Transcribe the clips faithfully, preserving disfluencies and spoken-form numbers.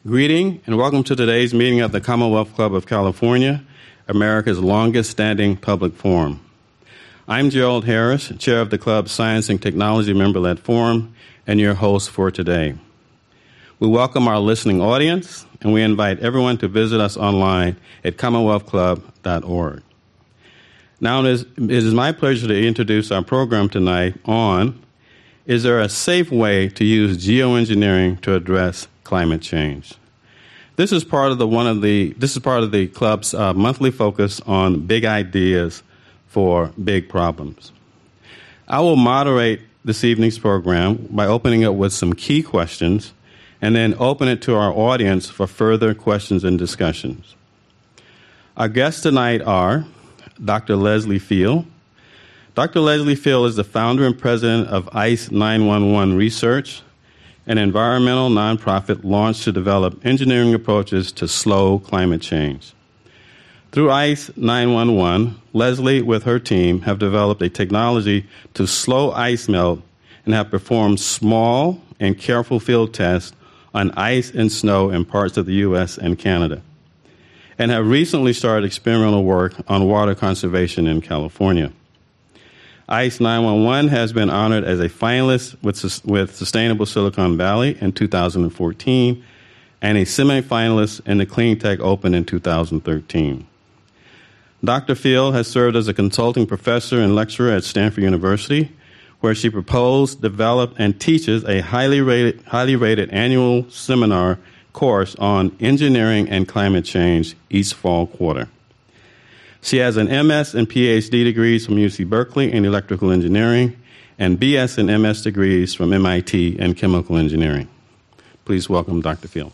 Greeting and welcome to today's meeting of the Commonwealth Club of California, America's longest-standing public forum. I'm Gerald Harris, chair of the club's Science and Technology Member-led Forum, and your host for today. We welcome our listening audience, and we invite everyone to visit us online at commonwealth club dot org. Now, it is, it is my pleasure to introduce our program tonight on, is there a safe way to use geoengineering to address climate change? This is part of the one of the this is part of the club's uh, monthly focus on big ideas for big problems. I will moderate this evening's program by opening it with some key questions and then open it to our audience for further questions and discussions. Our guests tonight are Doctor Leslie Field. Doctor Leslie Field is the founder and president of ICE nine one one Research, an environmental nonprofit launched to develop engineering approaches to slow climate change. Through ICE nine one one, Leslie, with her team, have developed a technology to slow ice melt and have performed small and careful field tests on ice and snow in parts of the U S and Canada, and have recently started experimental work on water conservation in California. ICE nine one one has been honored as a finalist with, with Sustainable Silicon Valley in two thousand fourteen and a semi-finalist in the Clean Tech Open in two thousand thirteen. Doctor Field has served as a consulting professor and lecturer at Stanford University, where she proposed, developed, and teaches a highly rated, highly rated annual seminar course on engineering and climate change each fall quarter. She has an M S and P H D degrees from U C Berkeley in electrical engineering and B S and M S degrees from M I T in chemical engineering. Please welcome Doctor Field.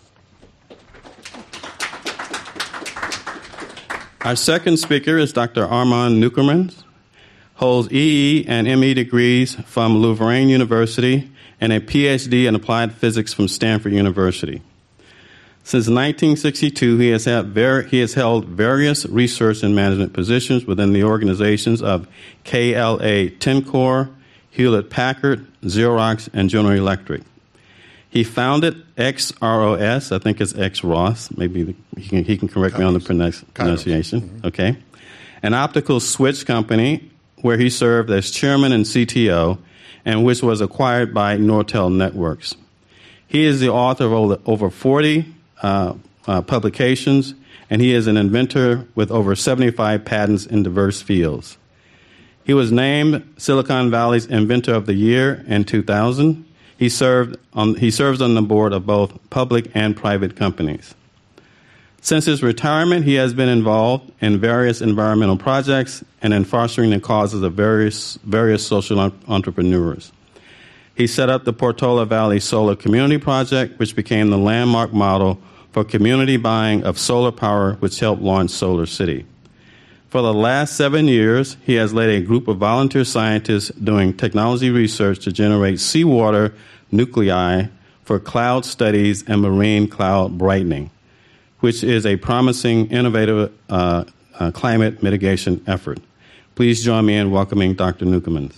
Our second speaker is Doctor Armand Neukermans, holds E E and M E degrees from Louvain University and a P H D in applied physics from Stanford University. Since nineteen sixty-two, he has, had ver- he has held various research and management positions within the organizations of K L A Tencor, Hewlett-Packard, Xerox, and General Electric. He founded X R O S, I think it's X Ross, maybe the, he, can, he can correct me on the pronunci- pronunciation, mm-hmm. okay, an optical switch company where he served as chairman and C T O, and which was acquired by Nortel Networks. He is the author of over, over forty Uh, uh, publications, and he is an inventor with over seventy-five patents in diverse fields. He was named Silicon Valley's Inventor of the Year in two thousand. He served on, he serves on the board of both public and private companies. Since his retirement, he has been involved in various environmental projects and in fostering the causes of various, various social entrepreneurs. He set up the Portola Valley Solar Community Project, which became the landmark model for community buying of solar power, which helped launch Solar City. For the last seven years, he has led a group of volunteer scientists doing technology research to generate seawater nuclei for cloud studies and marine cloud brightening, which is a promising, innovative uh, uh, climate mitigation effort. Please join me in welcoming Doctor Neukermans.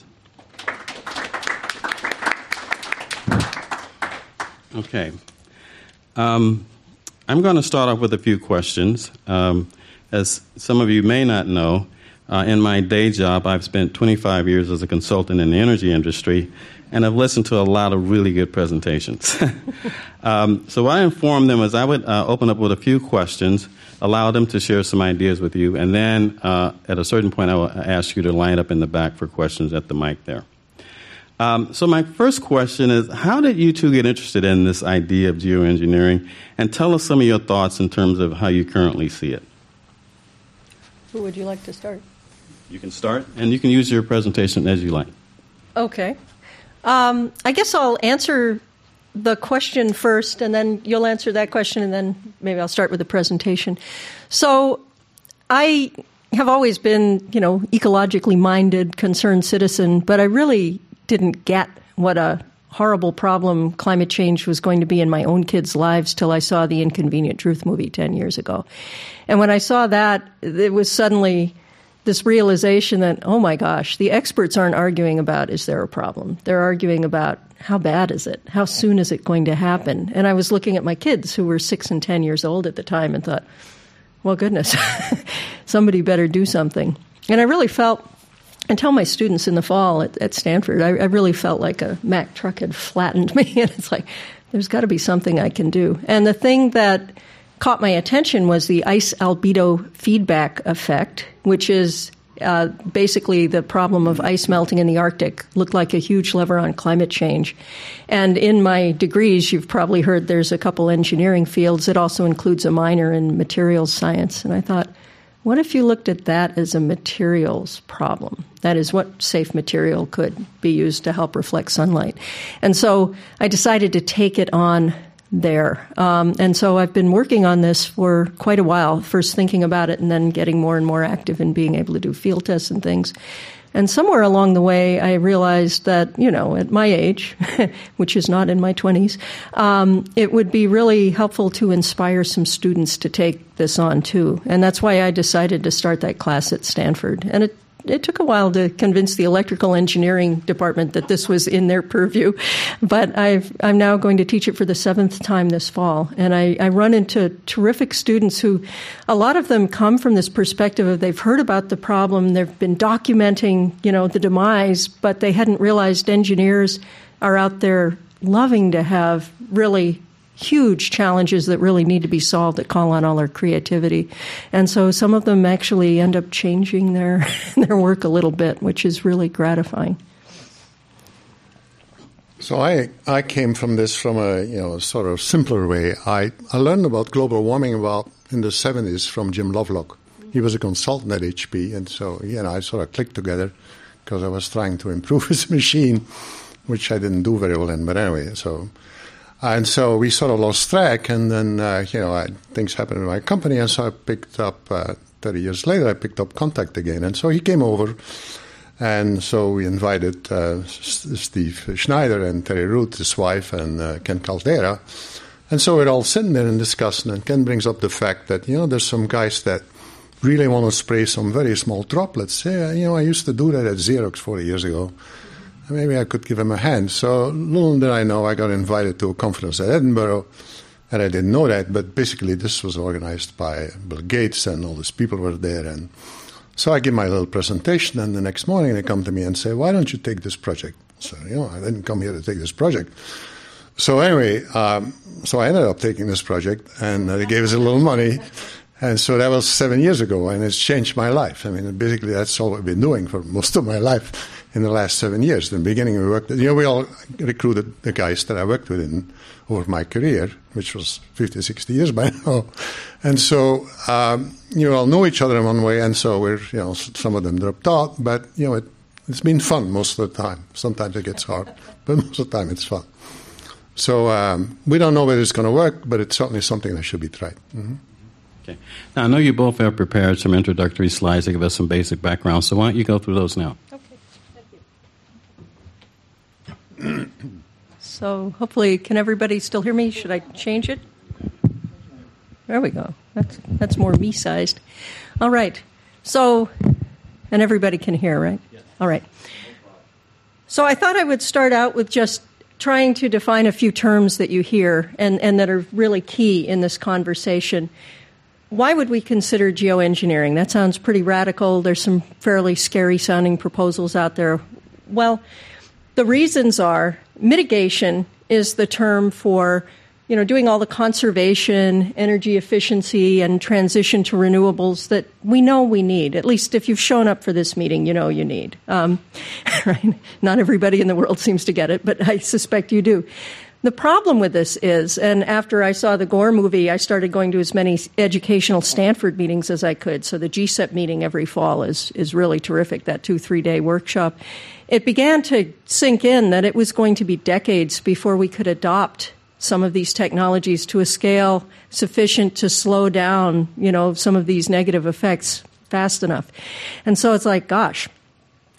Okay. Um, I'm going to start off with a few questions. Um, as some of you may not know, uh, in my day job, I've spent twenty-five years as a consultant in the energy industry, and I've listened to a lot of really good presentations. um, so what I informed them is I would uh, open up with a few questions, allow them to share some ideas with you, and then uh, at a certain point I will ask you to line up in the back for questions at the mic there. Um, so my first question is, how did you two get interested in this idea of geoengineering? And tell us some of your thoughts in terms of how you currently see it. Who would you like to start? You can start, and you can use your presentation as you like. Okay. Um, I guess I'll answer the question first, and then you'll answer that question, and then maybe I'll start with the presentation. So I have always been, you know, ecologically minded, concerned citizen, but I really didn't get what a horrible problem climate change was going to be in my own kids' lives till I saw the Inconvenient Truth movie ten years ago. And when I saw that, it was suddenly this realization that, oh my gosh, the experts aren't arguing about is there a problem. They're arguing about how bad is it? How soon is it going to happen? And I was looking at my kids who were six and ten years old at the time and thought, well, goodness, somebody better do something. And I really felt, I tell my students in the fall at, at Stanford, I, I really felt like a Mack truck had flattened me. And it's like, there's got to be something I can do. And the thing that caught my attention was the ice albedo feedback effect, which is uh, basically the problem of ice melting in the Arctic. Looked like a huge lever on climate change. And in my degrees, you've probably heard there's a couple engineering fields. It also includes a minor in materials science. And I thought, what if you looked at that as a materials problem? That is, what safe material could be used to help reflect sunlight? And so I decided to take it on there. Um, and so I've been working on this for quite a while, first thinking about it and then getting more and more active in being able to do field tests and things. And somewhere along the way, I realized that, you know, at my age, which is not in my twenties, um, it would be really helpful to inspire some students to take this on, too. And that's why I decided to start that class at Stanford. And it It took a while to convince the electrical engineering department that this was in their purview, but I've, I'm now going to teach it for the seventh time this fall. And I, I run into terrific students who, a lot of them come from this perspective of they've heard about the problem, they've been documenting, you know, the demise, but they hadn't realized engineers are out there loving to have really huge challenges that really need to be solved that call on all our creativity. And so some of them actually end up changing their their work a little bit, which is really gratifying. So I I came from this from a you know sort of simpler way. I, I learned about global warming about in the seventies from Jim Lovelock. He was a consultant at H P, and so you know I sort of clicked together because I was trying to improve his machine, which I didn't do very well in. But anyway, so. And so we sort of lost track, and then, uh, you know, I, things happened in my company, and so I picked up, uh, thirty years later, I picked up contact again. And so he came over, and so we invited uh, S- Steve Schneider and Terry Root, his wife, and uh, Ken Caldera. And so we're all sitting there and discussing, and Ken brings up the fact that, you know, there's some guys that really want to spray some very small droplets. Yeah, you know, I used to do that at Xerox forty years ago. Maybe I could give him a hand. So little did I know, I got invited to a conference at Edinburgh, and I didn't know that, but basically this was organized by Bill Gates, and all these people were there. And so I give my little presentation, and the next morning they come to me and say, why don't you take this project? So, you know, I didn't come here to take this project. So anyway, um, so I ended up taking this project, and uh, they gave us a little money. And so that was seven years ago, and it's changed my life. I mean, basically that's all I've been doing for most of my life in the last seven years. In the beginning, we worked, you know, we all recruited the guys that I worked with in, over my career, which was fifty, sixty years by now. And so, um, you all know each other in one way, and so we're, you know, some of them dropped out, but, you know, it, it's been fun most of the time. Sometimes it gets hard, but most of the time it's fun. So um, we don't know whether it's going to work, but it's certainly something that should be tried. Mm-hmm. Okay. Now, I know you both have prepared some introductory slides to give us some basic background, so why don't you go through those now? Okay, thank you. So hopefully, can everybody still hear me? Should I change it? There we go. That's, that's more me-sized. All right. So, and everybody can hear, right? Yes. All right. So I thought I would start out with just trying to define a few terms that you hear and, and that are really key in this conversation. Why would we consider geoengineering? That sounds pretty radical. There's some fairly scary-sounding proposals out there. Well, the reasons are mitigation is the term for, you know, doing all the conservation, energy efficiency, and transition to renewables that we know we need. At least if you've shown up for this meeting, you know you need. Um, right? Not everybody in the world seems to get it, but I suspect you do. The problem with this is, and after I saw the Gore movie, I started going to as many educational Stanford meetings as I could. So the G C E P meeting every fall is is really terrific, that two, three-day workshop. It began to sink in that it was going to be decades before we could adopt some of these technologies to a scale sufficient to slow down, you know, some of these negative effects fast enough. And so it's like, gosh,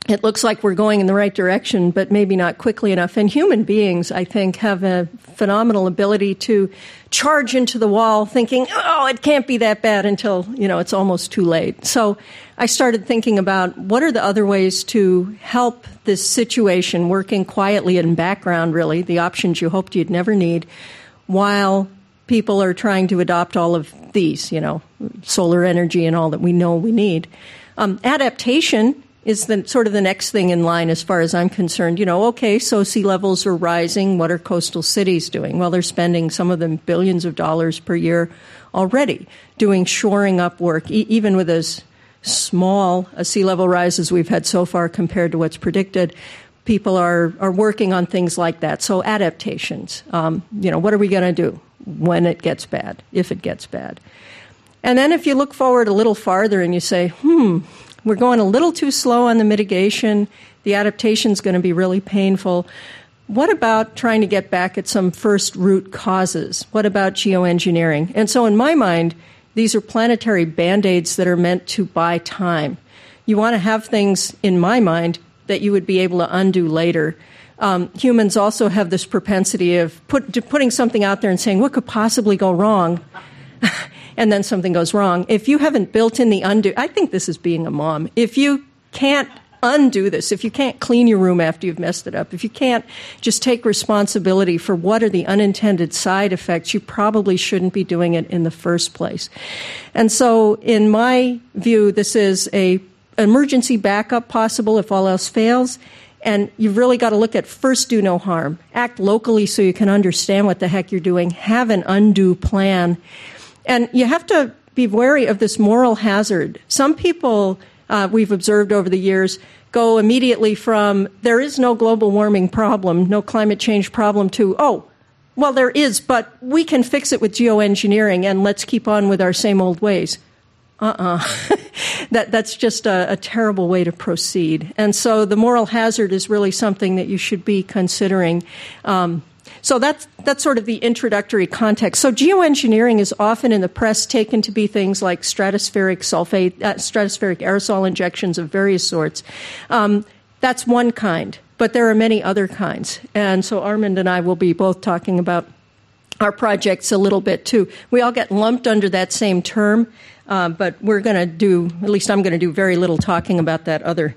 it looks like we're going in the right direction, but maybe not quickly enough. And human beings, I think, have a phenomenal ability to charge into the wall thinking, oh, it can't be that bad until, you know, it's almost too late. So I started thinking about what are the other ways to help this situation, working quietly in background, really, the options you hoped you'd never need, while people are trying to adopt all of these, you know, solar energy and all that we know we need. Um, adaptation is the sort of the next thing in line as far as I'm concerned. You know, okay, so sea levels are rising. What are coastal cities doing? Well, they're spending, some of them, billions of dollars per year already doing shoring up work, e- even with as small a sea level rise as we've had so far compared to what's predicted. People are, are working on things like that. So adaptations. Um, you know, what are we going to do when it gets bad, if it gets bad? And then if you look forward a little farther and you say, hmm, we're going a little too slow on the mitigation. The adaptation's going to be really painful. What about trying to get back at some first root causes? What about geoengineering? And so in my mind, these are planetary Band-Aids that are meant to buy time. You want to have things, in my mind, that you would be able to undo later. Um, humans also have this propensity of put, putting something out there and saying, what could possibly go wrong? And then something goes wrong. If you haven't built in the undo, I think this is being a mom. If you can't undo this, if you can't clean your room after you've messed it up, if you can't just take responsibility for what are the unintended side effects, you probably shouldn't be doing it in the first place. And so in my view, this is a emergency backup possible if all else fails. And you've really got to look at first do no harm. Act locally so you can understand what the heck you're doing. Have an undo plan. And you have to be wary of this moral hazard. Some people, uh, we've observed over the years, go immediately from there is no global warming problem, no climate change problem, to, oh, well, there is, but we can fix it with geoengineering, and let's keep on with our same old ways. Uh-uh. that, that's just a, a terrible way to proceed. And so the moral hazard is really something that you should be considering. Um, So that's that's sort of the introductory context. So geoengineering is often in the press taken to be things like stratospheric sulfate, uh, stratospheric aerosol injections of various sorts. Um, that's one kind, but there are many other kinds. And so Armand and I will be both talking about our projects a little bit too. We all get lumped under that same term, uh, but we're going to do, at least I'm going to do very little talking about that other.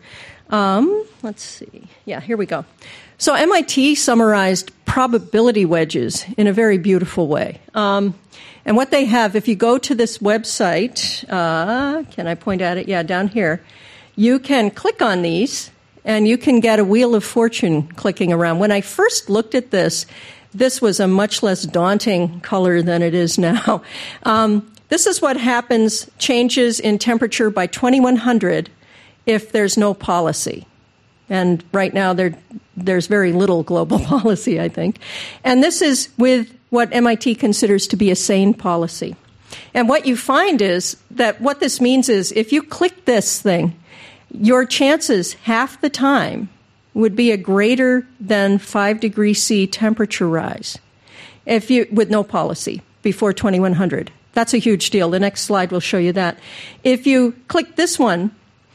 Um, let's see. Yeah, here we go. So M I T summarized probability wedges in a very beautiful way. Um, and what they have, if you go to this website, uh, can I point at it? Yeah, down here. You can click on these, and you can get a wheel of fortune clicking around. When I first looked at this, this was a much less daunting color than it is now. Um, this is what happens, changes in temperature by twenty-one hundred if there's no policy. And right now there, there's very little global policy, I think. And this is with what M I T considers to be a sane policy. And what you find is that what this means is if you click this thing, your chances half the time would be a greater than five degrees C temperature rise if you with no policy before twenty-one hundred. That's a huge deal. The next slide will show you that. If you click this one,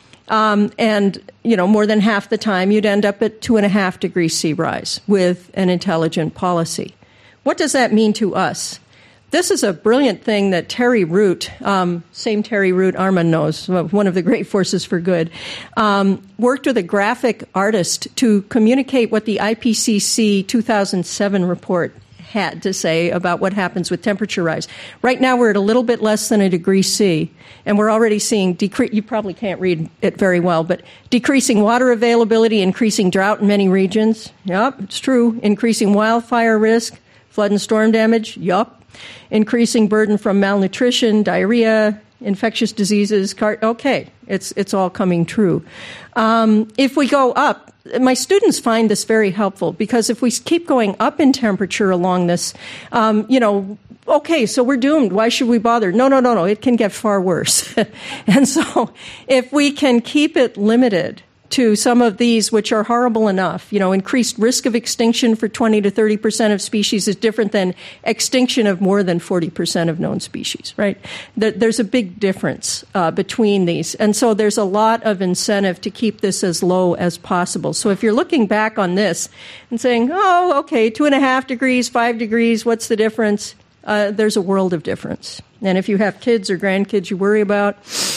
Um, and, you know, more than half the time, you'd end up at two and a half degrees C rise with an intelligent policy. What does that mean to us? This is a brilliant thing that Terry Root, um, same Terry Root Armand knows, one of the great forces for good, um, worked with a graphic artist to communicate what the I P C C two thousand seven report had to say about what happens with temperature rise. Right now we're at a little bit less than a degree C, and we're already seeing, decre- you probably can't read it very well, but decreasing water availability, increasing drought in many regions. Yep, it's true. Increasing wildfire risk, flood and storm damage. Yup. Increasing burden from malnutrition, diarrhea, infectious diseases. Car- okay, it's it's all coming true. Um, if we go up, my students find this very helpful because if we keep going up in temperature along this, um, you know, okay, so we're doomed. Why should we bother? No, no, no, no. It can get far worse. And so if we can keep it limited to some of these, which are horrible enough. You know, increased risk of extinction for twenty to thirty percent of species is different than extinction of more than forty percent of known species, right? There's a big difference uh, between these. And so there's a lot of incentive to keep this as low as possible. So if you're looking back on this and saying, oh, okay, two and a half degrees, five degrees, what's the difference? Uh, there's a world of difference. And if you have kids or grandkids you worry about,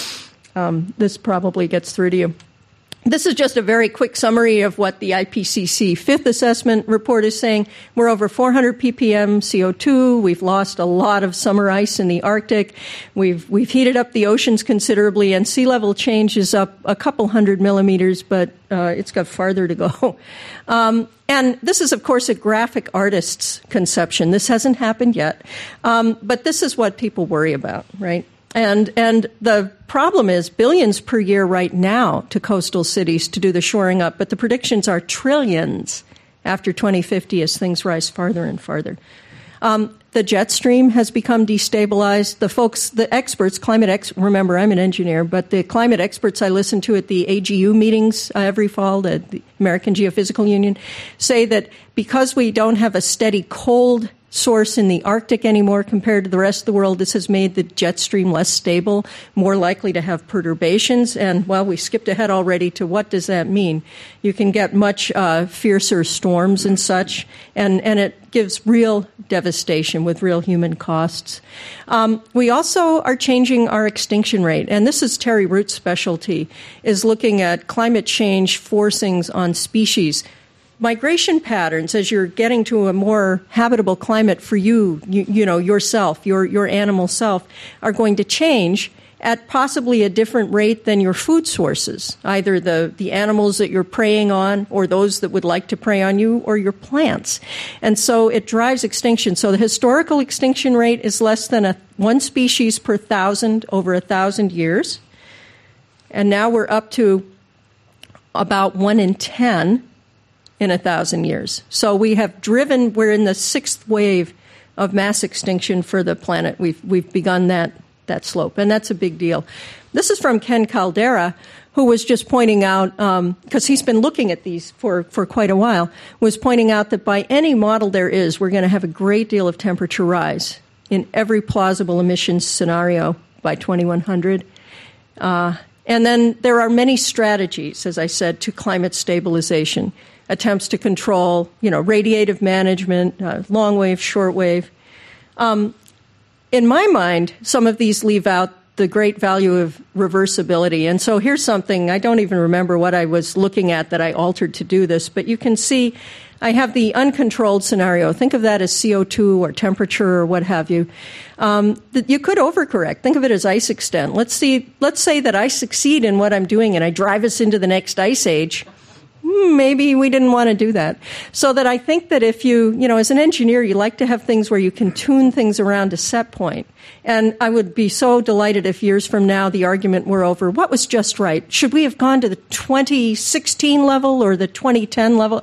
um, this probably gets through to you. This is just a very quick summary of what the I P C C fifth assessment report is saying. We're over four hundred p p m C O two. We've lost a lot of summer ice in the Arctic. We've we've heated up the oceans considerably, and sea level change is up a couple hundred millimeters, but uh, it's got farther to go. Um, and this is, of course, a graphic artist's conception. This hasn't happened yet, um, but this is what people worry about, right? And and the problem is billions per year right now to coastal cities to do the shoring up, but the predictions are trillions after twenty fifty as things rise farther and farther. Um, the jet stream has become destabilized. The folks, the experts, climate ex- remember, I'm an engineer, but the climate experts I listen to at the A G U meetings uh, every fall, the, the American Geophysical Union, say that because we don't have a steady cold source in the Arctic anymore compared to the rest of the world, this has made the jet stream less stable, more likely to have perturbations. And, well, we skipped ahead already to what does that mean? You can get much uh, fiercer storms and such, and, and it gives real devastation with real human costs. Um, we also are changing our extinction rate, and this is Terry Root's specialty, is looking at climate change forcings on species. Migration patterns, as you're getting to a more habitable climate for you, you, you know, yourself, your, your animal self, are going to change at possibly a different rate than your food sources, either the, the animals that you're preying on or those that would like to prey on you or your plants. And so it drives extinction. So the historical extinction rate is less than a, one species per thousand over a thousand years. And now we're up to about one in ten in a thousand years. So we have driven, we're in the sixth wave of mass extinction for the planet. We've we've begun that that slope, and that's a big deal. This is from Ken Caldera, who was just pointing out, because um, he's been looking at these for, for quite a while, was pointing out that by any model there is, we're going to have a great deal of temperature rise in every plausible emissions scenario by twenty-one hundred. Uh, and then there are many strategies, as I said, to climate stabilization. Attempts to control, you know, radiative management, uh, long wave, short wave. Um, in my mind, some of these leave out the great value of reversibility. And so here's something, I don't even remember what I was looking at that I altered to do this, but you can see I have the uncontrolled scenario. Think of that as C O two or temperature or what have you. Um, you could overcorrect. Think of it as ice extent. Let's see. Let's say that I succeed in what I'm doing and I drive us into the next ice age. Maybe we didn't want to do that. So that I think that if you, you know, as an engineer, you like to have things where you can tune things around a set point. And I would be so delighted if years from now the argument were over what was just right. Should we have gone to the twenty sixteen level or the twenty ten level?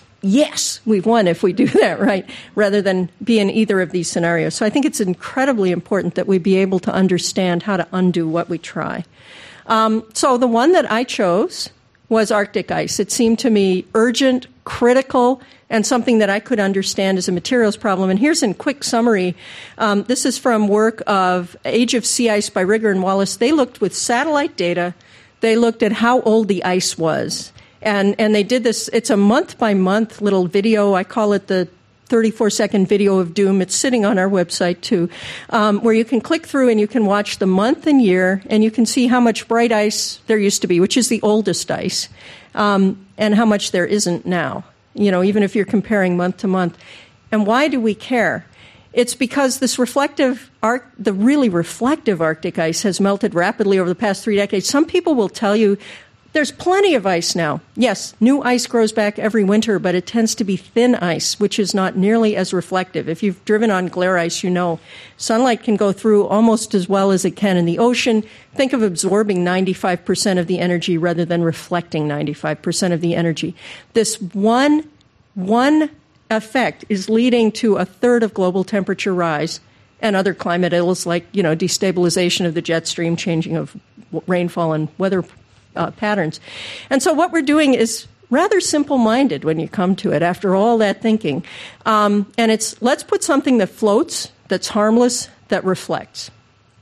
Yes, we've won if we do that right, rather than be in either of these scenarios. So I think it's incredibly important that we be able to understand how to undo what we try. Um, so the one that I chose was Arctic ice. It seemed to me urgent, critical, and something that I could understand as a materials problem. And here's a quick summary. Um, this is from work of Age of Sea Ice by Rigger and Wallace. They looked with satellite data. They looked at how old the ice was. And, and they did this. It's a month-by-month little video. I call it the thirty-four second video of doom. It's sitting on our website, too, um, where you can click through and you can watch the month and year, and you can see how much bright ice there used to be, which is the oldest ice, um, and how much there isn't now, you know, even if you're comparing month to month. And why do we care? It's because this reflective, arc, the really reflective Arctic ice has melted rapidly over the past three decades. Some people will tell you, there's plenty of ice now. Yes, new ice grows back every winter, but it tends to be thin ice, which is not nearly as reflective. If you've driven on glare ice, you know sunlight can go through almost as well as it can in the ocean. Think of absorbing ninety-five percent of the energy rather than reflecting ninety-five percent of the energy. This one, one effect is leading to a third of global temperature rise and other climate ills like, you know, destabilization of the jet stream, changing of rainfall and weather uh, patterns. And so what we're doing is rather simple-minded when you come to it after all that thinking. Um, and it's, let's put something that floats, that's harmless, that reflects.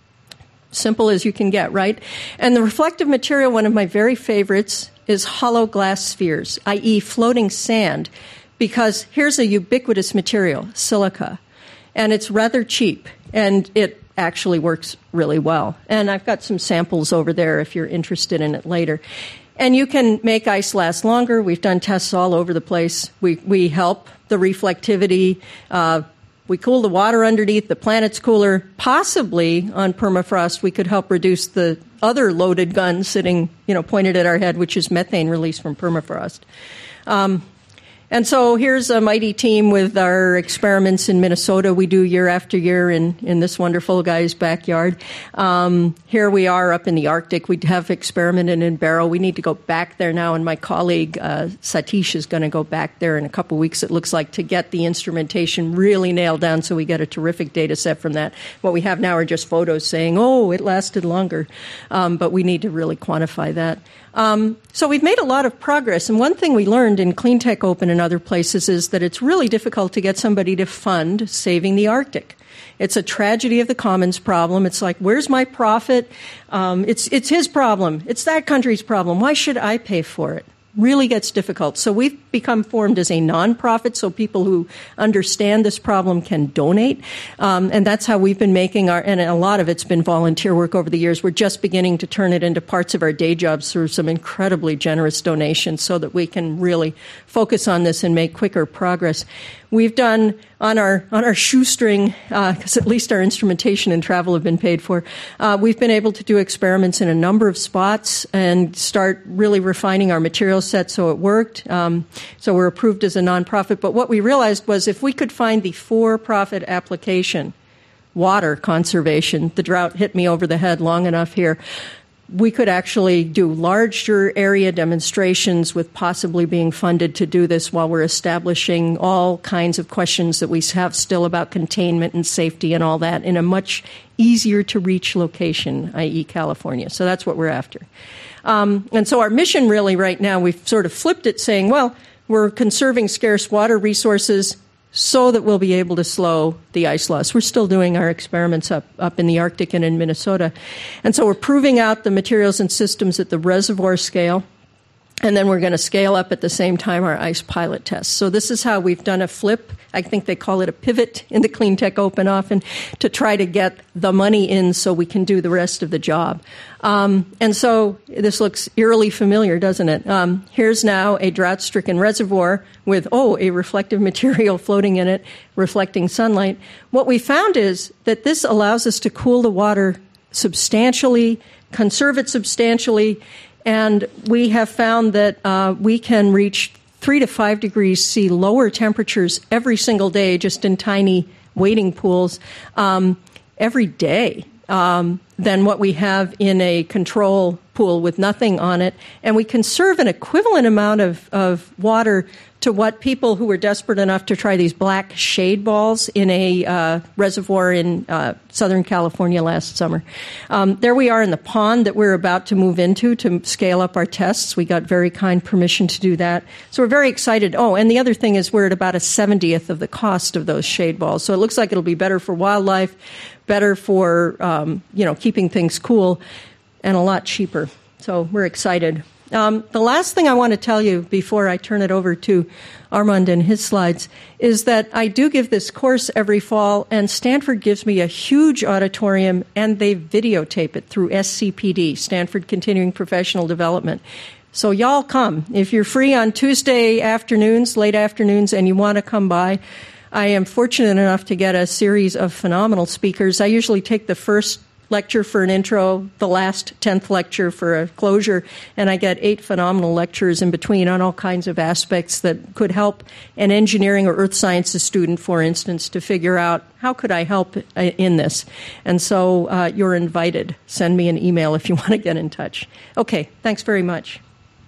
Simple as you can get, right? And the reflective material, one of my very favorites, is hollow glass spheres, that is floating sand, because here's a ubiquitous material, silica, and it's rather cheap, and it actually works really well. And I've got some samples over there if you're interested in it later. And you can make ice last longer. We've done tests all over the place. We we help the reflectivity. Uh, we cool the water underneath. The planet's cooler. Possibly on permafrost, we could help reduce the other loaded gun sitting, you know, pointed at our head, which is methane release from permafrost. Um, And so here's a mighty team with our experiments in Minnesota we do year after year in, in this wonderful guy's backyard. Um, here we are up in the Arctic. We have experimented in Barrow. We need to go back there now, and my colleague uh, Satish is going to go back there in a couple weeks, it looks like, to get the instrumentation really nailed down so we get a terrific data set from that. What we have now are just photos saying, oh, it lasted longer, um, but we need to really quantify that. Um, so we've made a lot of progress, and one thing we learned in Cleantech Open and other places is that it's really difficult to get somebody to fund saving the Arctic. It's a tragedy of the commons problem. It's like, where's my profit? Um, it's it's his problem. It's that country's problem. Why should I pay for it? Really gets difficult. So we've become formed as a nonprofit, so people who understand this problem can donate. Um, and that's how we've been making our, and a lot of it's been volunteer work over the years. We're just beginning to turn it into parts of our day jobs through some incredibly generous donations so that we can really focus on this and make quicker progress. We've done on our on our shoestring, because uh, at least our instrumentation and travel have been paid for, uh, we've been able to do experiments in a number of spots and start really refining our material set so it worked. Um, so we're approved as a nonprofit. But what we realized was if we could find the for-profit application, water conservation, the drought hit me over the head long enough here, we could actually do larger area demonstrations with possibly being funded to do this while we're establishing all kinds of questions that we have still about containment and safety and all that in a much easier to reach location, that is. California. So that's what we're after. Um, and so our mission really right now, we've sort of flipped it saying, well, we're conserving scarce water resources so that we'll be able to slow the ice loss. We're still doing our experiments up, up in the Arctic and in Minnesota. And so we're proving out the materials and systems at the reservoir scale. And then we're going to scale up at the same time our ice pilot tests. So this is how we've done a flip. I think they call it a pivot in the Cleantech Open often to try to get the money in so we can do the rest of the job. Um, and so this looks eerily familiar, doesn't it? Um, here's now a drought-stricken reservoir with, oh, a reflective material floating in it, reflecting sunlight. What we found is that this allows us to cool the water substantially, conserve it substantially, and we have found that uh, we can reach three to five degrees C lower temperatures every single day, just in tiny wading pools, um, every day, um, than what we have in a control pool with nothing on it. And we conserve an equivalent amount of, of water to what people who were desperate enough to try these black shade balls in a uh, reservoir in uh, Southern California last summer. Um, there we are in the pond that we're about to move into to scale up our tests. We got very kind permission to do that. So we're very excited. Oh, and the other thing is we're at about a seventieth of the cost of those shade balls. So it looks like it'll be better for wildlife, better for um, you know keeping things cool, and a lot cheaper. So we're excited. Um, the last thing I want to tell you before I turn it over to Armand and his slides is that I do give this course every fall, and Stanford gives me a huge auditorium, and they videotape it through S C P D, Stanford Continuing Professional Development. So y'all come. If you're free on Tuesday afternoons, late afternoons, and you want to come by, I am fortunate enough to get a series of phenomenal speakers. I usually take the first lecture for an intro, the last tenth lecture for a closure, and I get eight phenomenal lectures in between on all kinds of aspects that could help an engineering or earth sciences student, for instance, to figure out how could I help in this. And so uh, you're invited. Send me an email if you want to get in touch. Okay, thanks very much.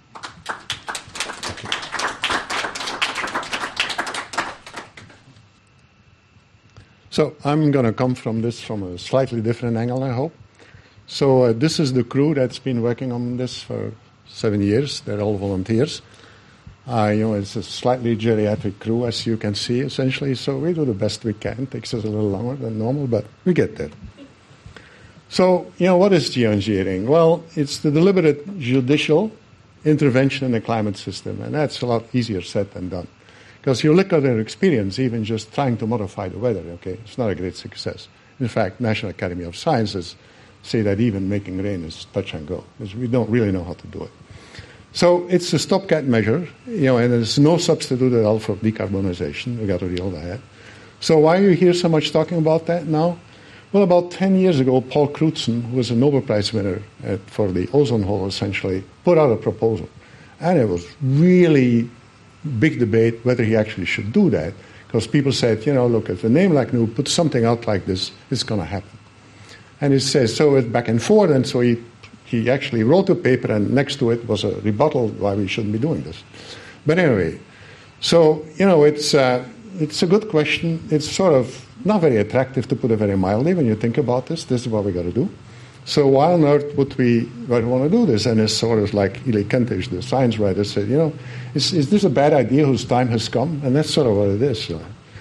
So I'm going to come from this from a slightly different angle, I hope. So uh, this is the crew that's been working on this for seven years. They're all volunteers. Uh, you know, it's a slightly geriatric crew, as you can see, essentially. So we do the best we can. It takes us a little longer than normal, but we get there. So, you know, what is geoengineering? Well, it's the deliberate judicial intervention in the climate system, and that's a lot easier said than done. Because you look at their experience, even just trying to modify the weather, okay, it's not a great success. In fact, National Academy of Sciences say that even making rain is touch and go, because we don't really know how to do it. So it's a stopgap measure, you know, and there's no substitute at all for decarbonization. We've got to deal with that. So why do you hear so much talking about that now? Well, about ten years ago, Paul Crutzen, who was a Nobel Prize winner at, for the ozone hole, essentially, put out a proposal. And it was really big debate whether he actually should do that, because people said, you know, look, if a name like New puts something out like this, it's going to happen. And it says, so it's back and forth, and so he He actually wrote a paper, and next to it was a rebuttal why we shouldn't be doing this. But anyway, so, you know, it's, uh, it's a good question. It's sort of not very attractive, to put it very mildly, when you think about this. This is what we got to do. So why on earth would we want to do this? And it's sort of like Eli Kentish, the science writer, said, you know, is, is this a bad idea whose time has come? And that's sort of what it is. So.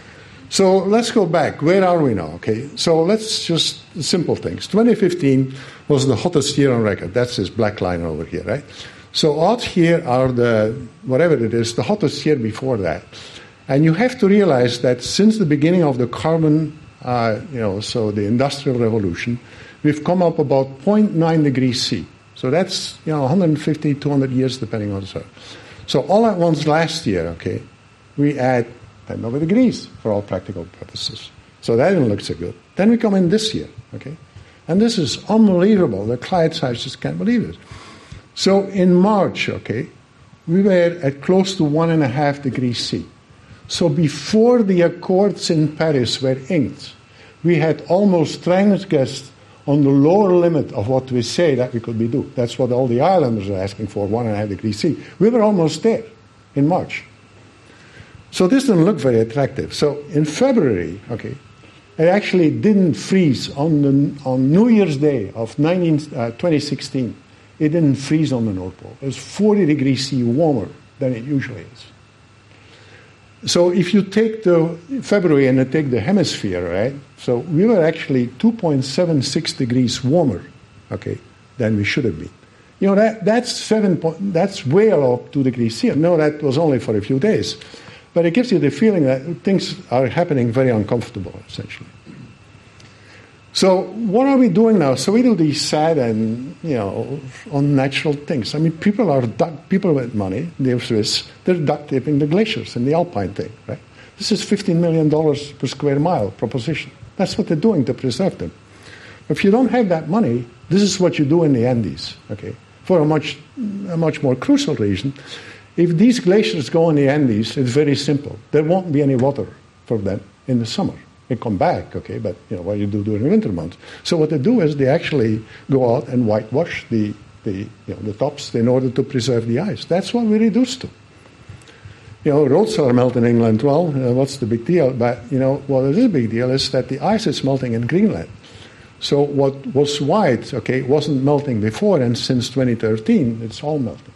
So let's go back. Where are we now? Okay, so let's just simple things. twenty fifteen was the hottest year on record. That's this black line over here, right? So out here are the, whatever it is, the hottest year before that. And you have to realize that since the beginning of the carbon, uh, you know, so the Industrial Revolution, we've come up about zero point nine degrees C. So that's, you know, one hundred fifty, two hundred years, depending on the sun. So all at once last year, okay, we add ten over degrees for all practical purposes. So that didn't look so good. Then we come in this year, okay? And this is unbelievable. The climate scientists can't believe it. So in March, okay, we were at close to one and a half degrees C. So before the accords in Paris were inked, we had almost transgressed on the lower limit of what we say that we could be do. That's what all the islanders are asking for, one and a half degrees C. We were almost there in March. So this didn't look very attractive. So in February, okay, it actually didn't freeze on the on New Year's Day of nineteen, uh, twenty sixteen. It didn't freeze on the North Pole. It was forty degrees C warmer than it usually is. So if you take the February and you take the hemisphere, right? So we were actually two point seven six degrees warmer, okay, than we should have been. You know, that that's seven point, that's way up two degrees C. No, that was only for a few days. But it gives you the feeling that things are happening very uncomfortable, essentially. So what are we doing now? So we do these sad and, you know, unnatural things. I mean, people are duct, people with money, they're Swiss, they're duct taping the glaciers in the Alpine thing, right? This is fifteen million dollars per square mile proposition. That's what they're doing to preserve them. If you don't have that money, this is what you do in the Andes, okay, for a much, a much more crucial reason. If these glaciers go in the Andes, it's very simple. There won't be any water for them in the summer. They come back, okay, but you know what you do during the winter months. So what they do is they actually go out and whitewash the, the, you know, the tops in order to preserve the ice. That's what we reduce to. You know, roads are melting in England. Well, uh, what's the big deal? But you know, what is a big deal is that the ice is melting in Greenland. So what was white, okay, wasn't melting before, and since twenty thirteen, it's all melting.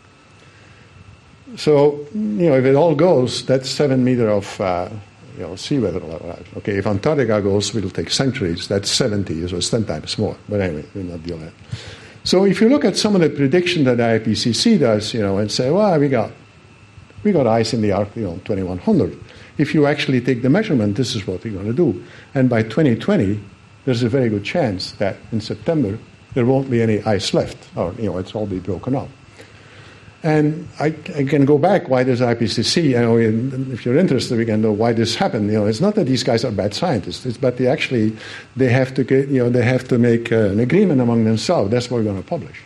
So, you know, if it all goes, that's seven meter of, uh, you know, sea weather level. Okay, if Antarctica goes, it'll take centuries. That's seventy, so it's ten times more. But anyway, we'll not deal with that. So if you look at some of the prediction that the I P C C does, you know, and say, well, we got, we got ice in the Arctic, you know, twenty-one hundred. If you actually take the measurement, this is what we're going to do. And by twenty twenty, there's a very good chance that in September, there won't be any ice left, or, you know, it's all be broken up. And I, I can go back, why does I P C C, you know, if you're interested, we can know why this happened. You know, it's not that these guys are bad scientists, it's, but they actually, they have to get, you know, they have to make uh, an agreement among themselves. That's what we're going to publish.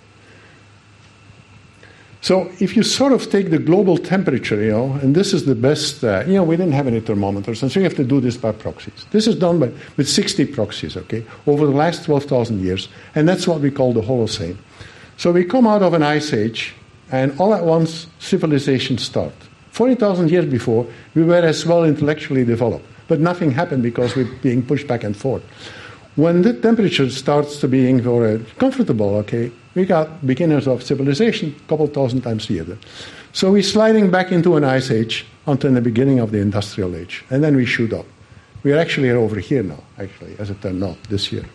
So if you sort of take the global temperature, you know, and this is the best, uh, you know, we didn't have any thermometers, and so you have to do this by proxies. This is done by, with sixty proxies, okay, over the last twelve thousand years, and that's what we call the Holocene. So we come out of an ice age, and all at once, civilization starts. forty thousand years before, we were as well intellectually developed, but nothing happened because we're being pushed back and forth. When the temperature starts to being very comfortable, okay, We got beginners of civilization a couple thousand times a year. So we're sliding back into an ice age until the beginning of the industrial age, and then we shoot up. We are actually over here now, actually, as it turned out, this year.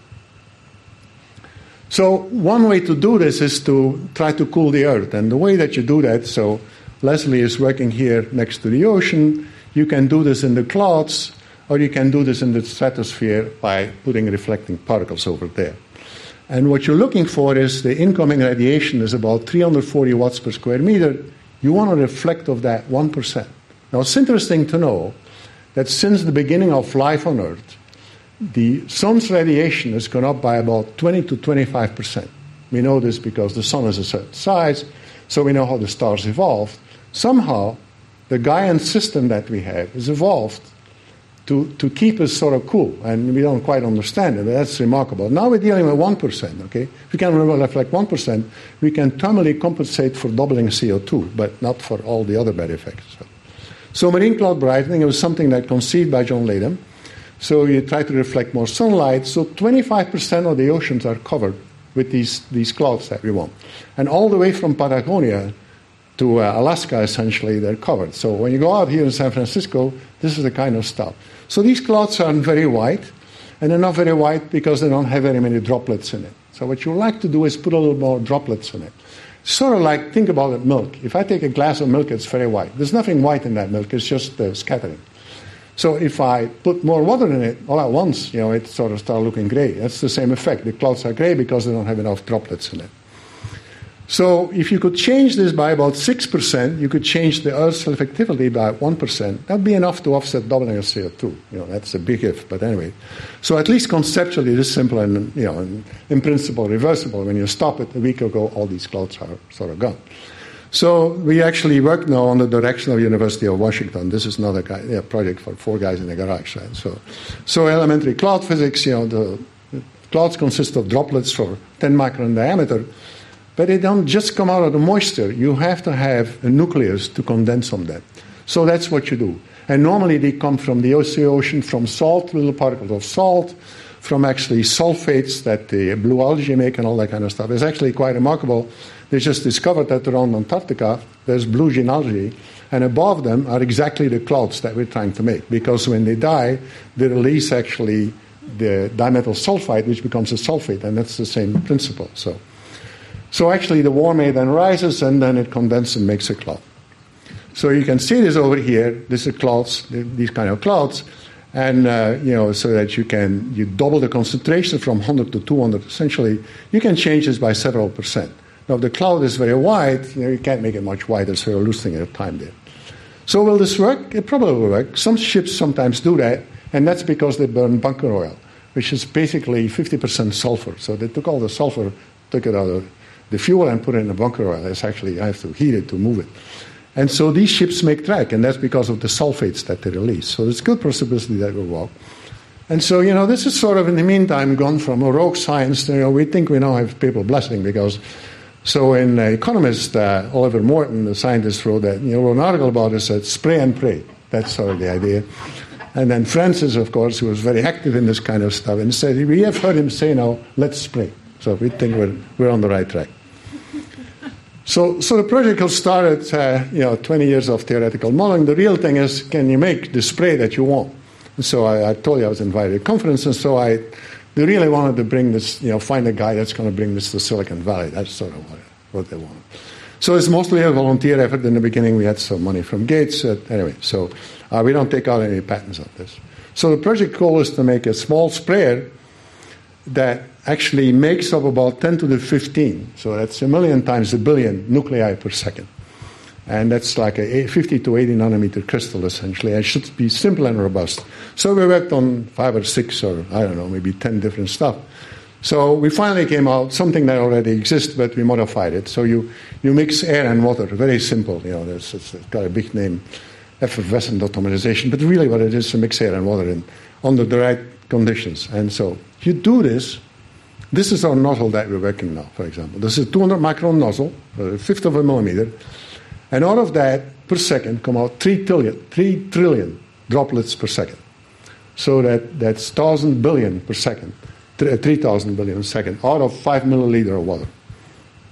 So one way to do this is to try to cool the Earth, and the way that you do that, so Leslie is working here next to the ocean. You can do this in the clouds, or you can do this in the stratosphere by putting reflecting particles over there. And what you're looking for is the incoming radiation is about three hundred forty watts per square meter. You want to reflect of that one percent. Now, it's interesting to know that since the beginning of life on Earth, the sun's radiation has gone up by about twenty to twenty-five percent. We know this because the sun is a certain size, so we know how the stars evolved. Somehow, the Gaian system that we have has evolved to, to keep us sort of cool, and we don't quite understand it, but that's remarkable. Now we're dealing with one percent, okay? If we can reflect one percent, we can thermally compensate for doubling C O two, but not for all the other bad effects. So, so marine cloud brightening, it was something that conceived by John Latham. So you try to reflect more sunlight, so twenty-five percent of the oceans are covered with these, these clouds that we want. And all the way from Patagonia to uh, Alaska, essentially, they're covered. So when you go out here in San Francisco, this is the kind of stuff. So these clouds aren't very white, and they're not very white because they don't have very many droplets in it. So what you like to do is put a little more droplets in it. Sort of like, think about it, milk. If I take a glass of milk, it's very white. There's nothing white in that milk, it's just uh, scattering. So if I put more water in it all at once, you know, it sort of starts looking gray. That's the same effect. The clouds are gray because they don't have enough droplets in it. So if you could change this by about six percent, you could change the Earth's reflectivity by one percent. That would be enough to offset doubling of C O two. You know, that's a big if, but anyway. So at least conceptually, it is simple and, you know, in, in principle, reversible. When you stop it a week ago, all these clouds are sort of gone. So we actually work now on the direction of University of Washington. This is another guy, yeah, project for four guys in the garage. Right? So, so elementary cloud physics, you know, the, the clouds consist of droplets for ten micron diameter. But they don't just come out of the moisture. You have to have a nucleus to condense on that. So that's what you do. And normally they come from the ocean, from salt, little particles of salt, from actually sulfates that the blue algae make and all that kind of stuff. It's actually quite remarkable. They just discovered that around Antarctica, there's blue gene algae, and above them are exactly the clouds that we're trying to make. Because when they die, they release actually the dimethyl sulfide, which becomes a sulfate, and that's the same principle. So. So actually the warm air then rises and then it condenses and makes a cloud. So you can see this over here. This is clouds, these kind of clouds. And, uh, you know, so that you can, you double the concentration from one hundred to two hundred. Essentially, you can change this by several percent. Now, if the cloud is very wide, you know, you can't make it much wider, so you're losing your time there. So will this work? It probably will work. Some ships sometimes do that, and that's because they burn bunker oil, which is basically fifty percent sulfur. So they took all the sulfur, took it out of the fuel and put it in a bunker oil. It's actually, I have to heat it to move it. And so these ships make track, and that's because of the sulfates that they release. So there's good possibility that will work. And so, you know, this is sort of, in the meantime, gone from a rogue science to, you know, we think we now have people blessing because, so in uh, Economist, uh, Oliver Morton, the scientist, wrote that, you know, wrote an article about it, said, spray and pray. That's sort of the idea. And then Francis, of course, who was very active in this kind of stuff, and said, we have heard him say now, let's spray. So we think we're, we're on the right track. So, so the project started, uh, you know, twenty years of theoretical modeling. The real thing is, can you make the spray that you want? And so I, I told you I was invited to a conference, and so I they really wanted to bring this, you know, find a guy that's going to bring this to Silicon Valley. That's sort of what, what they wanted. So it's mostly a volunteer effort. In the beginning, we had some money from Gates. Uh, anyway, so uh, we don't take out any patents on this. So the project goal is to make a small sprayer that actually makes up about ten to the fifteen. So that's a million times a billion nuclei per second. And that's like a fifty to eighty nanometer crystal, essentially. It should be simple and robust. So we worked on five or six or, I don't know, maybe ten different stuff. So we finally came out, something that already exists, but we modified it. So you, you mix air and water, very simple. You know, it's, it's got a big name, effervescent atomization. But really what it is to mix air and water in, under the right conditions. And so if you do this, this is our nozzle that we're working now, for example. This is a two hundred micron nozzle, a fifth of a millimeter. And out of that, per second, come out three trillion, three trillion droplets per second. So that, that's one thousand billion per second, three thousand billion a second, out of five milliliter of water.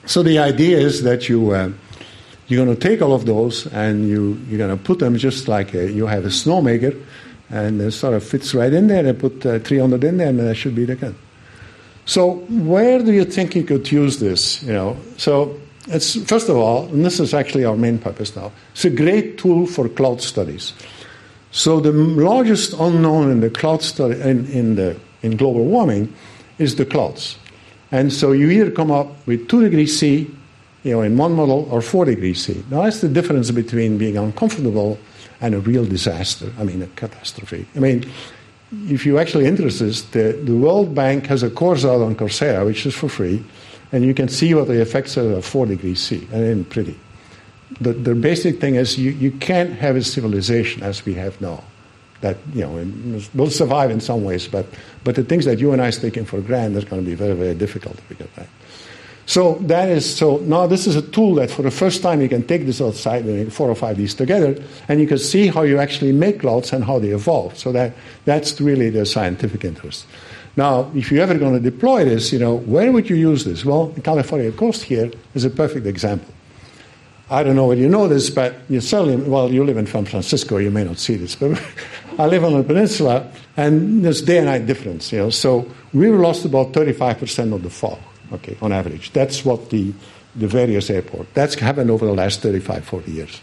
So the idea is that you, uh, you're going to take all of those and you, you're going to put them just like a, you have a snowmaker, and it sort of fits right in there, and put uh, three hundred in there, and that should be the gun. So where do you think you could use this? You know, so it's, first of all, and this is actually our main purpose now, it's a great tool for cloud studies. So the largest unknown in the cloud study in, in the in global warming is the clouds. And so you either come up with two degrees C, you know, in one model, or four degrees C. Now that's the difference between being uncomfortable and a real disaster. I mean, a catastrophe. I mean, if you're actually interested, the, the World Bank has a course out on Coursera, which is for free, and you can see what the effects are of four degrees C, and it's pretty. The, the basic thing is you, you can't have a civilization as we have now. That, you know, will survive in some ways, but, but the things that you and I are taking for granted, are going to be very, very difficult to get that. So that is, so now this is a tool that for the first time you can take this outside and make four or five of these together, and you can see how you actually make clouds and how they evolve. So that, that's really the scientific interest. Now, if you're ever going to deploy this, you know, where would you use this? Well, the California coast here is a perfect example. I don't know whether you know this, but you certainly, well, you live in San Francisco, you may not see this, but I live on the peninsula, and there's day and night difference, you know. So we've lost about thirty-five percent of the fog, okay, on average. That's what the, the various airports, that's happened over the last thirty-five, forty years.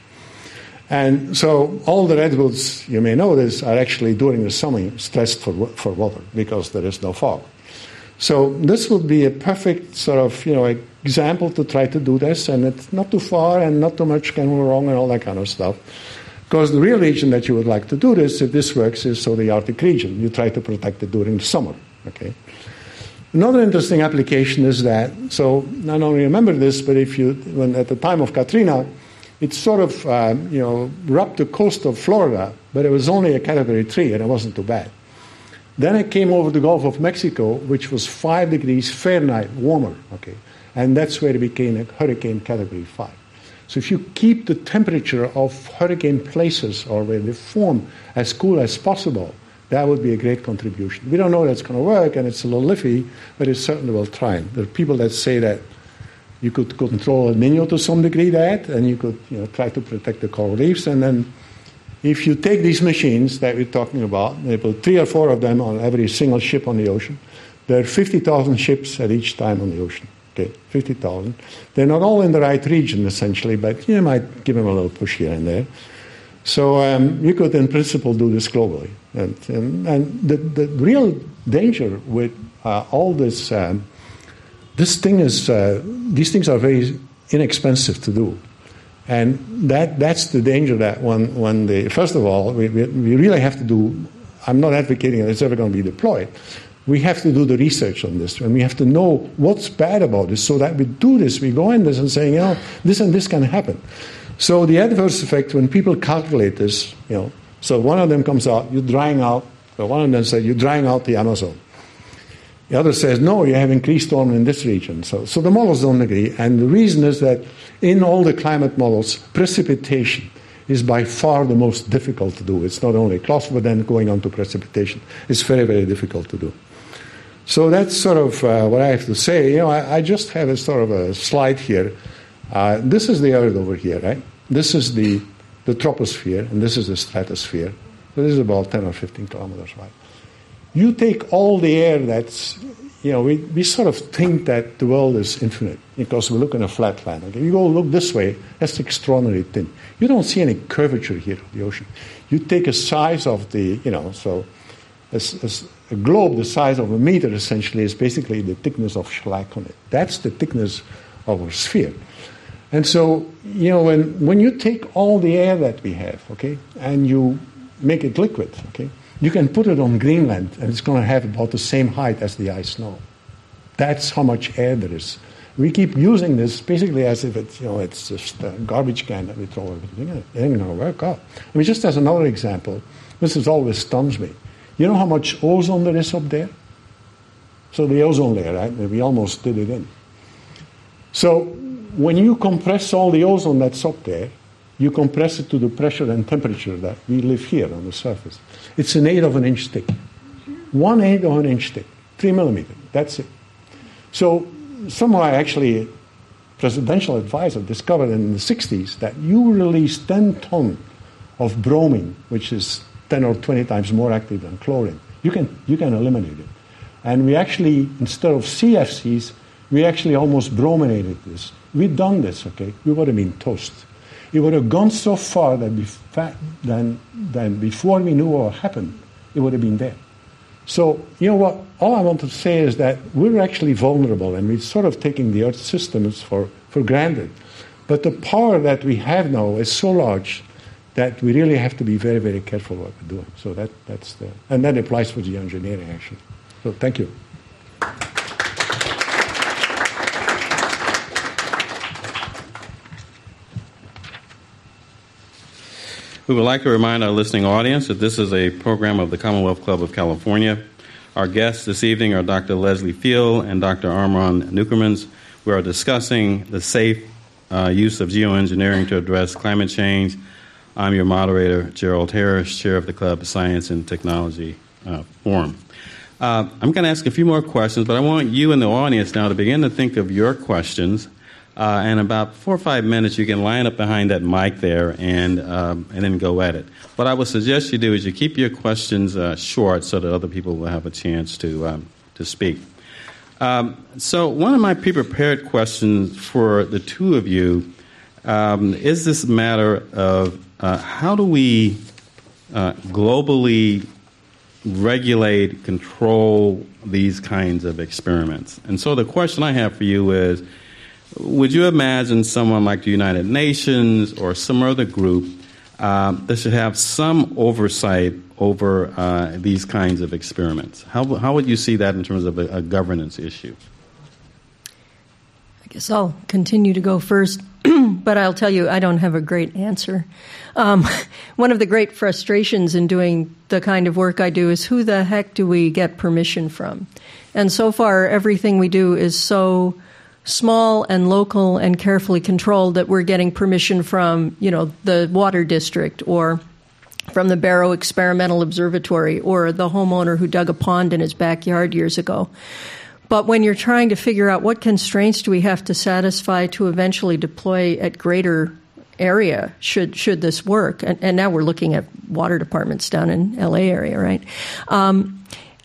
And so all the redwoods, you may know this, are actually during the summer stressed for, for water because there is no fog. So this would be a perfect sort of, you know, example to try to do this, and it's not too far and not too much can go wrong and all that kind of stuff. Because the real region that you would like to do this, if this works, is so the Arctic region. You try to protect it during the summer, okay? Another interesting application is that, so not only remember this, but if you, when at the time of Katrina, it sort of, uh, you know, rubbed the coast of Florida, but it was only a category three, and it wasn't too bad. Then it came over the Gulf of Mexico, which was five degrees Fahrenheit warmer, okay? And that's where it became a hurricane category five. So if you keep the temperature of hurricane places or where they form as cool as possible, that would be a great contribution. We don't know that's going to work, and it's a little iffy, but it certainly will try. There are people that say that you could control El Niño to some degree, that, and you could, you know, try to protect the coral reefs, and then if you take these machines that we're talking about, they put three or four of them on every single ship on the ocean. There are fifty thousand ships at each time on the ocean. Okay, fifty thousand. They're not all in the right region, essentially, but you might give them a little push here and there. So um, you could, in principle, do this globally. And, and, and the, the real danger with uh, all this, um, this thing is, uh, these things are very inexpensive to do. And that, that's the danger that when, when the, first of all, we, we, we really have to do, I'm not advocating that it's ever going to be deployed. We have to do the research on this, and we have to know what's bad about this so that we do this, we go in this and say, you know, this and this can happen. So the adverse effect, when people calculate this, you know, so one of them comes out, you're drying out, or one of them says, you're drying out the Amazon. The other says, no, you have increased storm in this region. So, so the models don't agree. And the reason is that in all the climate models, precipitation is by far the most difficult to do. It's not only clouds, but then going on to precipitation. It's very, very difficult to do. So that's sort of uh, what I have to say. You know, I, I just have a sort of a slide here. Uh, this is the Earth over here, right? This is the, the troposphere, and this is the stratosphere. So this is about ten or fifteen kilometers wide. You take all the air that's, you know, we, we sort of think that the world is infinite because we look in a flat land. Okay? You go look this way, that's extraordinarily thin. You don't see any curvature here of the ocean. You take a size of the, you know, so as, as a globe the size of a meter essentially is basically the thickness of shellac on it. That's the thickness of our sphere. And so, you know, when, when you take all the air that we have, okay, and you make it liquid, okay, you can put it on Greenland, and it's going to have about the same height as the ice snow. That's how much air there is. We keep using this basically as if it's, you know, it's just a garbage can that we throw everything in. It ain't going to work out. I mean, just as another example, this is always stuns me. You know how much ozone there is up there? So the ozone layer, right? We almost did it in. So when you compress all the ozone that's up there, you compress it to the pressure and temperature that we live here on the surface. It's an eighth of an inch thick. One eighth of an inch thick. Three millimeter. That's it. So somehow I actually presidential advisor discovered in the sixties that you release ten tons of bromine, which is ten or twenty times more active than chlorine. You can, you can eliminate it. And we actually, instead of C F Cs, we actually almost brominated this. We'd done this, okay? We would have been toast. It would have gone so far that bef- then, then before we knew what happened, it would have been there. So, you know what? All I want to say is that we're actually vulnerable, and we're sort of taking the Earth systems for, for granted. But the power that we have now is so large that we really have to be very, very careful what we're doing. So that, that's the, and that applies for geoengineering, actually. So thank you. We would like to remind our listening audience that this is a program of the Commonwealth Club of California. Our guests this evening are Doctor Leslie Field and Doctor Armand Neukermans. We are discussing the safe uh, use of geoengineering to address climate change. I'm your moderator, Gerald Harris, chair of the Club Science and Technology uh, Forum. Uh, I'm going to ask a few more questions, but I want you in the audience now to begin to think of your questions. Uh, in about four or five minutes, you can line up behind that mic there and um, and then go at it. What I would suggest you do is you keep your questions uh, short so that other people will have a chance to um, to speak. Um, so one of my pre-prepared questions for the two of you um, is this matter of uh, how do we uh, globally regulate, control these kinds of experiments? And so the question I have for you is, would you imagine someone like the United Nations or some other group um, that should have some oversight over uh, these kinds of experiments? How, how would you see that in terms of a, a governance issue? I guess I'll continue to go first, but I'll tell you I don't have a great answer. Um, one of the great frustrations in doing the kind of work I do is who the heck do we get permission from? And so far, everything we do is so small and local and carefully controlled that we're getting permission from, you know, the water district or from the Barrow Experimental Observatory or the homeowner who dug a pond in his backyard years ago. But when you're trying to figure out what constraints do we have to satisfy to eventually deploy at greater area should should this work, and, and now we're looking at water departments down in L A area, right? Um,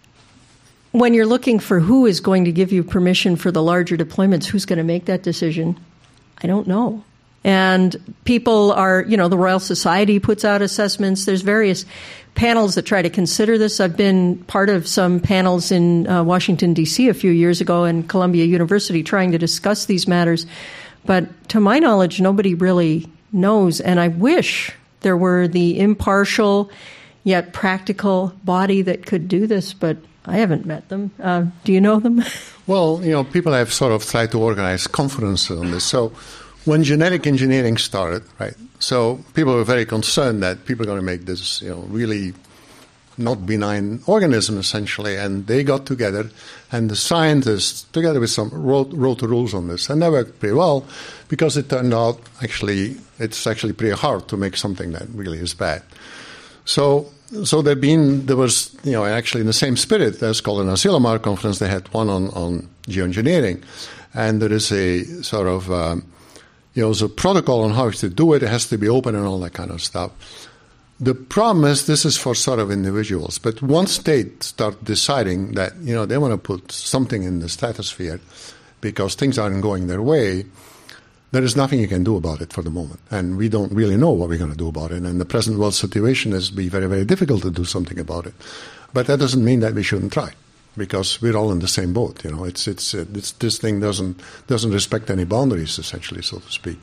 When you're looking for who is going to give you permission for the larger deployments, who's going to make that decision, I don't know. And people are, you know, the Royal Society puts out assessments. There's various panels that try to consider this. I've been part of some panels in uh, Washington, D C a few years ago and Columbia University trying to discuss these matters. But to my knowledge, nobody really knows. And I wish there were the impartial yet practical body that could do this, but I haven't met them. Uh, do you know them? Well, you know, people have sort of tried to organize conferences on this. So when genetic engineering started, right, so people were very concerned that people are going to make this, you know, really not benign organism, essentially. And they got together, and the scientists, together with some, wrote, wrote the rules on this. And they worked pretty well because it turned out, actually, it's actually pretty hard to make something that really is bad. So... So there been there was you know actually in the same spirit there's called an Asilomar conference. They had one on, on geoengineering, and there is a sort of um, you know there's a protocol on how to do it. It has to be open and all that kind of stuff. The problem is this is for sort of individuals, but once they start deciding that you know they want to put something in the stratosphere because things aren't going their way, there is nothing you can do about it for the moment. And we don't really know what we're going to do about it. And the present world situation is be very, very difficult to do something about it. But that doesn't mean that we shouldn't try, because we're all in the same boat. You know, it's it's, it's this thing doesn't doesn't respect any boundaries, essentially, so to speak.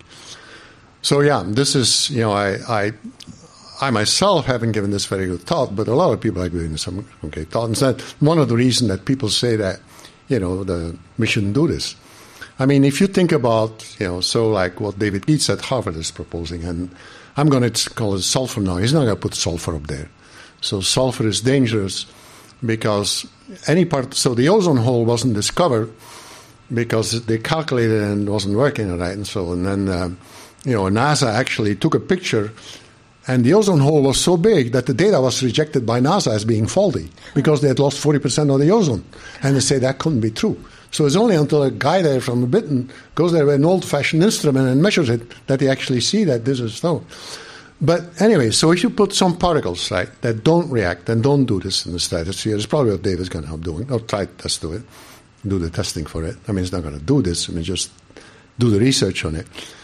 So yeah, this is you know I I I myself haven't given this very good thought, but a lot of people are giving this some okay thought. And that's one of the reasons that people say that you know the we shouldn't do this. I mean, if you think about, you know, so like what David Keats at Harvard is proposing, and I'm going to call it sulfur now. He's not going to put sulfur up there. So sulfur is dangerous because any part, so the ozone hole wasn't discovered because they calculated and it wasn't working right. And so, and then, uh, you know, NASA actually took a picture And the ozone hole was so big that the data was rejected by NASA as being faulty because they had lost forty percent of the ozone. And they say that couldn't be true. So it's only until a guy there from Britain goes there with an old-fashioned instrument and measures it that they actually see that this is so. But anyway, so if you put some particles, right, that don't react and don't do this in the stratosphere, it's probably what David's going to help doing, or try to test do it, do the testing for it. I mean, it's not going to do this. I mean, just do the research on it.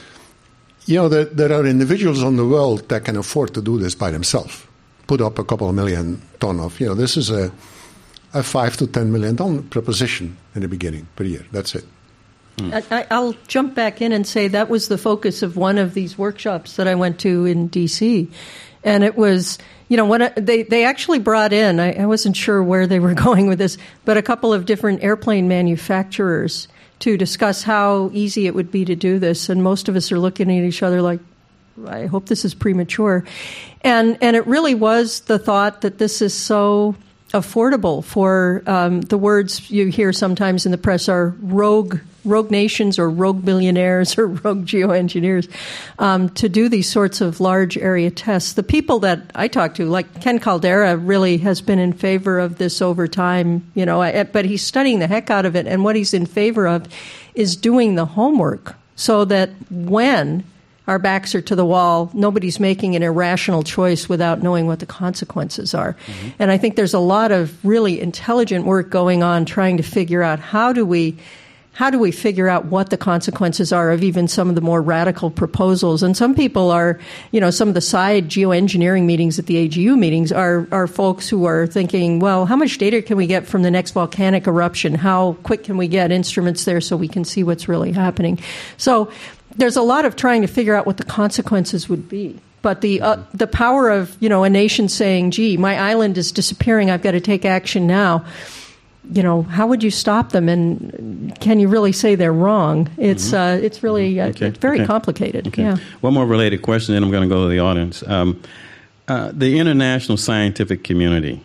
You know, there, there are individuals on the world that can afford to do this by themselves. Put up a couple of million ton of, you know, this is a, a five to ten million ton proposition in the beginning per year. That's it. Mm. I, I'll jump back in and say that was the focus of one of these workshops that I went to in D C. And it was, you know, when they, they actually brought in, I, I wasn't sure where they were going with this, but a couple of different airplane manufacturers to discuss how easy it would be to do this. And most of us are looking at each other like, I hope this is premature. And and it really was the thought that this is so affordable for um, the words you hear sometimes in the press are rogue rogue nations or rogue billionaires or rogue geoengineers um, to do these sorts of large area tests. The people that I talk to, like Ken Caldera, really has been in favor of this over time, you know, but he's studying the heck out of it. And what he's in favor of is doing the homework so that when our backs are to the wall, nobody's making an irrational choice without knowing what the consequences are. Mm-hmm. And I think there's a lot of really intelligent work going on trying to figure out how do we how do we figure out what the consequences are of even some of the more radical proposals. And some people are, you know, some of the side geoengineering meetings at the A G U meetings are, are folks who are thinking, well, how much data can we get from the next volcanic eruption? How quick can we get instruments there so we can see what's really happening? So there's a lot of trying to figure out what the consequences would be. But the uh, the power of, you know, a nation saying, gee, my island is disappearing, I've got to take action now. You know, how would you stop them? And can you really say they're wrong? It's mm-hmm. uh, it's really uh, okay. very okay. complicated. Okay. Yeah. One more related question, then I'm going to go to the audience. Um, uh, the international scientific community,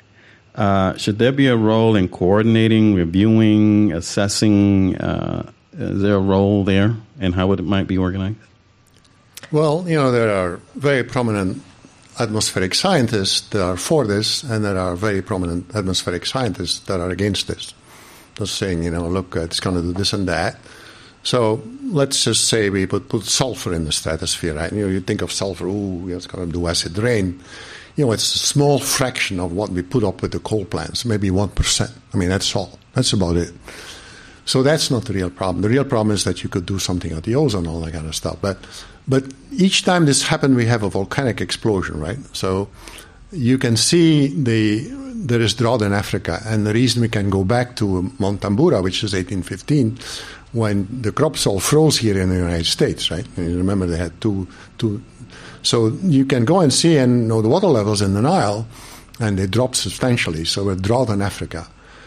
uh, should there be a role in coordinating, reviewing, assessing? Uh, is there a role there, and how would it might be organized? Well, you know, there are very prominent atmospheric scientists that are for this, and there are very prominent atmospheric scientists that are against this. Just saying, you know, look, it's going to do this and that. So let's just say we put, put sulfur in the stratosphere, right? You know, you think of sulfur, ooh, it's going to do acid rain. You know, it's a small fraction of what we put up with the coal plants, maybe one percent. I mean, that's all. That's about it. So that's not the real problem. The real problem is that you could do something at the ozone, all that kind of stuff. But but each time this happened, we have a volcanic explosion, right? So you can see the there is drought in Africa, and the reason we can go back to Mount Tambora, which is eighteen fifteen, when the crops all froze here in the United States, right? And you remember they had two two. So you can go and see and know the water levels in the Nile, and they dropped substantially. So we're drought in Africa.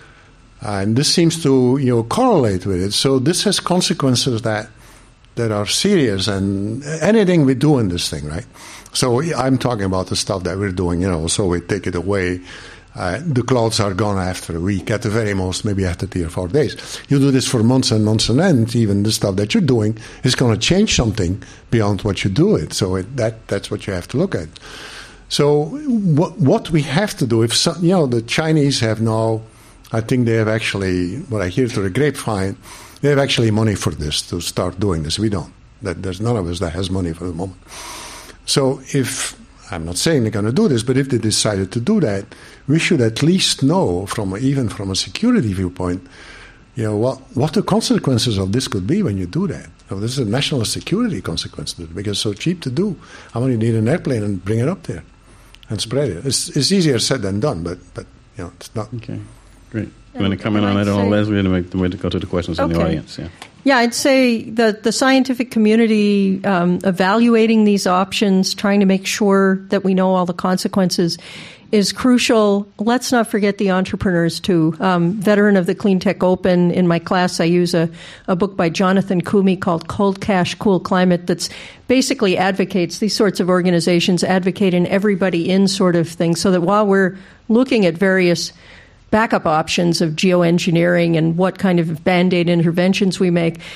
And this seems to, you know, correlate with it. So this has consequences that that are serious, and anything we do in this thing, right? So I'm talking about the stuff that we're doing, you know, so we take it away. Uh, the clouds are gone after a week, at the very most, maybe after three or four days. You do this for months and months and end, even the stuff that you're doing is going to change something beyond what you do it. So it, that that's what you have to look at. So what, what we have to do, if some, you know, the Chinese have now, I think they have actually, what I hear through the grapevine, they have actually money for this, to start doing this. We don't. That, there's none of us that has money for the moment. So if, I'm not saying they're going to do this, but if they decided to do that, we should at least know, from even from a security viewpoint, you know, what, what the consequences of this could be when you do that. So this is a national security consequence, because it's so cheap to do. How many need an airplane and bring it up there and spread it? It's, it's easier said than done, but, but you know, it's not. Okay. Great. You want to comment on it at all, Leslie? We're going to go to the questions okay. in the audience. Yeah. Yeah, I'd say that the scientific community um, evaluating these options, trying to make sure that we know all the consequences, is crucial. Let's not forget the entrepreneurs, too. Um, veteran of the Clean Tech Open, in my class I use a, a book by Jonathan Koomey called Cold Cash, Cool Climate that's basically advocates, these sorts of organizations advocate an everybody in sort of thing, so that while we're looking at various backup options of geoengineering and what kind of Band-Aid interventions we make,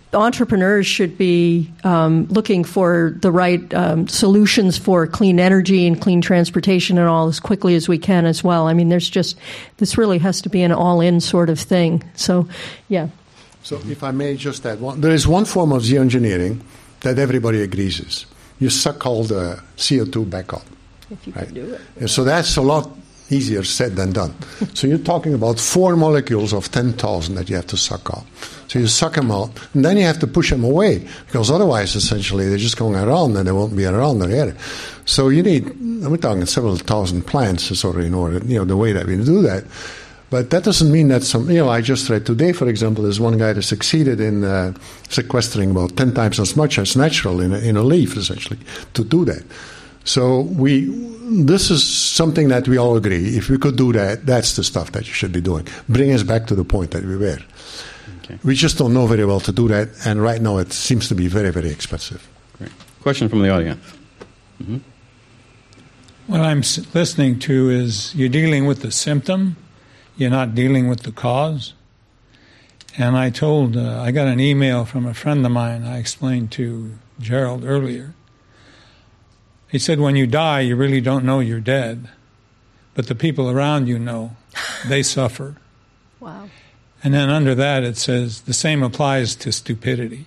entrepreneurs should be um, looking for the right um, solutions for clean energy and clean transportation and all as quickly as we can as well. I mean, there's just, this really has to be an all-in sort of thing. So, yeah. So if I may just add one, there is one form of geoengineering that everybody agrees is. You suck all the C O two back up. If you right? can do it. And so that's a lot easier said than done. So you're talking about four molecules of ten thousand that you have to suck out. So you suck them out, and then you have to push them away, because otherwise, essentially, they're just going around and they won't be around the area. So you need, we're talking several thousand plants sort of in order, you know, the way that we do that. But that doesn't mean that some, you know, I just read today, for example, there's one guy that succeeded in uh, sequestering about ten times as much as natural in a, in a leaf, essentially, to do that. So we, this is something that we all agree. If we could do that, that's the stuff that you should be doing. Bring us back to the point that we were. Okay. We just don't know very well to do that, and right now it seems to be very, very expensive. Great. Question from the audience. Mm-hmm. What I'm listening to is you're dealing with the symptom, you're not dealing with the cause. And I told, uh, I got an email from a friend of mine, I explained to Gerald earlier. He said, when you die, you really don't know you're dead, but the people around you know. They suffer. Wow. And then under that it says, the same applies to stupidity.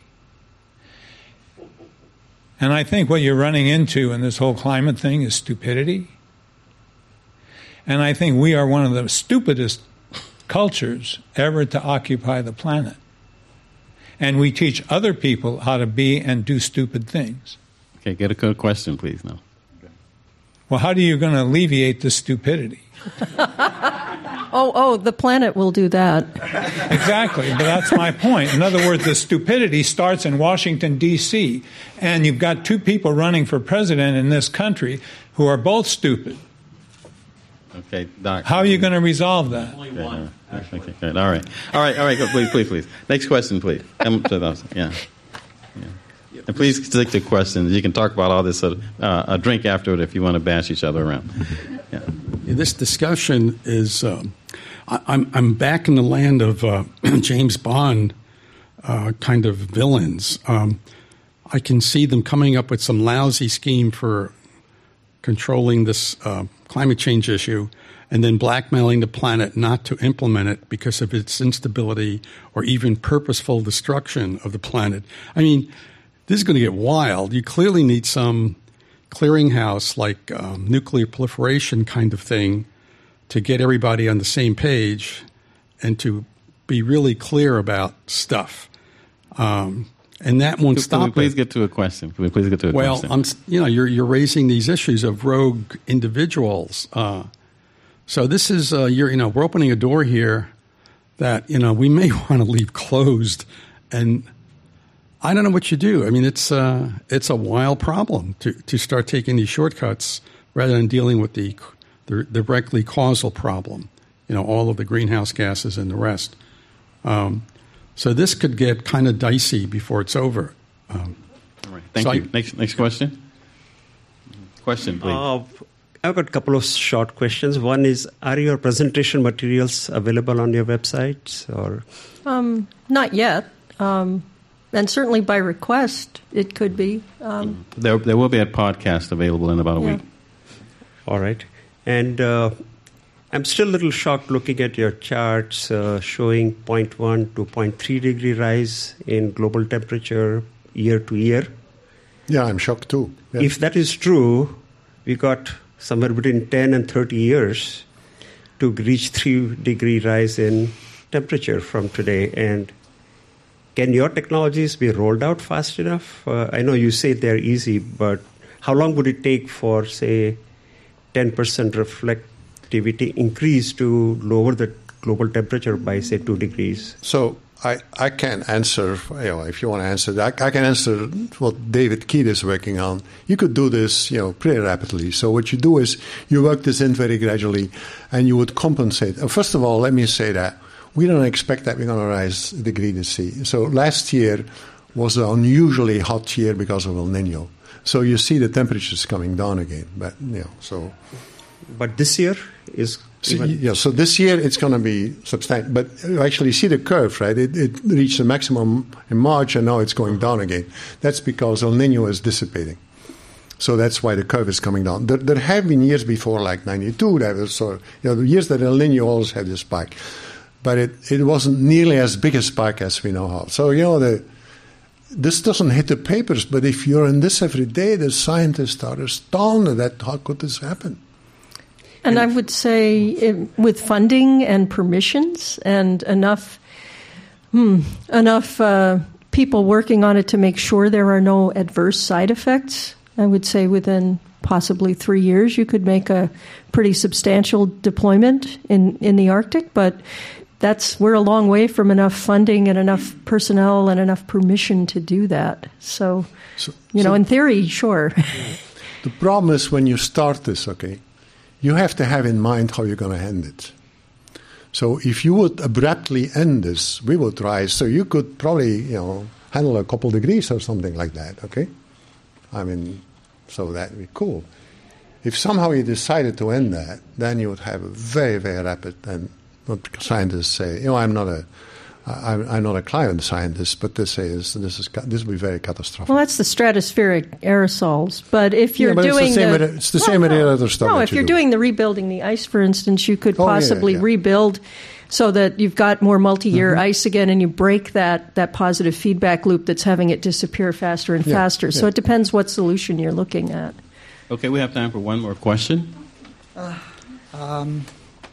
And I think what you're running into in this whole climate thing is stupidity. And I think we are one of the stupidest cultures ever to occupy the planet. And we teach other people how to be and do stupid things. Okay, get a good question, please, now. Okay. Well, how are you going to alleviate the stupidity? oh, oh, the planet will do that. Exactly, but that's my point. In other words, the stupidity starts in Washington, D C, and you've got two people running for president in this country who are both stupid. Okay, Doc. How are you going to resolve that? Only one. Okay, okay, good. All right. All right, all right, go, please, please, please. Next question, please. Come to those. Yeah. yeah. And please stick to questions. You can talk about all this, uh, a drink afterward if you want to bash each other around. Yeah. This discussion is, um, I, I'm, I'm back in the land of uh, James Bond uh, kind of villains. Um, I can see them coming up with some lousy scheme for controlling this uh, climate change issue and then blackmailing the planet not to implement it because of its instability or even purposeful destruction of the planet. I mean, this is going to get wild. You clearly need some clearinghouse like um, nuclear proliferation kind of thing to get everybody on the same page and to be really clear about stuff. Um, and that won't Can stop we please it. get to a question? Can we please get to a well, question? I'm, you know, you're you're raising these issues of rogue individuals. Uh, so this is, uh, you're, you know, we're opening a door here that, you know, we may want to leave closed, and I don't know what you do. I mean, it's uh, it's a wild problem to, to start taking these shortcuts rather than dealing with the, the directly causal problem, you know, all of the greenhouse gases and the rest. Um, so this could get kind of dicey before it's over. Um, all right. Thank so you. I, next next question. Question, please. Uh, I've got a couple of short questions. One is, are your presentation materials available on your website? Or um, not yet. Um, and certainly by request, it could be. Um, there, there will be a podcast available in about a yeah. week. All right. And uh, I'm still a little shocked looking at your charts uh, showing zero point one to zero point three degree rise in global temperature year to year. Yeah, I'm shocked too. Yeah. If that is true, we got somewhere between ten and thirty years to reach three degree rise in temperature from today. And can your technologies be rolled out fast enough? Uh, I know you say they're easy, but how long would it take for, say, ten percent reflectivity increase to lower the global temperature by, say, two degrees? So I, I can answer, you know, if you want to answer that, I can answer what David Keith is working on. You could do this, you know, pretty rapidly. So what you do is you work this in very gradually, and you would compensate. First of all, let me say that we don't expect that we're going to rise a degree to C. So last year was an unusually hot year because of El Nino. So you see the temperatures coming down again. But, you know, so but this year is So, even... yeah, so this year it's going to be substantial. But you actually see the curve, right? It, it reached the maximum in March, and now it's going down again. That's because El Nino is dissipating. So that's why the curve is coming down. There, there have been years before, like ninety-two, that was sort of, you know, the years that El Nino always had this spike. But it, it wasn't nearly as big a spike as we now have. So, you know, the, this doesn't hit the papers, but if you're in this every day, the scientists are astounded at how could this happen. And I would say it, with funding and permissions and enough hmm, enough uh, people working on it to make sure there are no adverse side effects, I would say within possibly three years you could make a pretty substantial deployment in, in the Arctic. But that's we're a long way from enough funding and enough personnel and enough permission to do that. So, so you know, so in theory, sure. The problem is when you start this, okay, you have to have in mind how you're going to end it. So if you would abruptly end this, we would rise. So you could probably, you know, handle a couple degrees or something like that, okay? I mean, so that would be cool. If somehow you decided to end that, then you would have a very, very rapid, and what scientists say, you know, I'm not a, I'm, I'm not a climate scientist, but they say is this is this will be very catastrophic. Well, that's the stratospheric aerosols. But if you're yeah, but doing it's the same, the, with, it's the well, same with no, the other stuff. No, that if you you're do. doing the rebuilding the ice, for instance, you could Oh, yeah, possibly yeah. rebuild so that you've got more multi-year Mm-hmm. ice again, and you break that that positive feedback loop that's having it disappear faster and Yeah, faster. So yeah. it depends what solution you're looking at. Okay, we have time for one more question. Uh, um,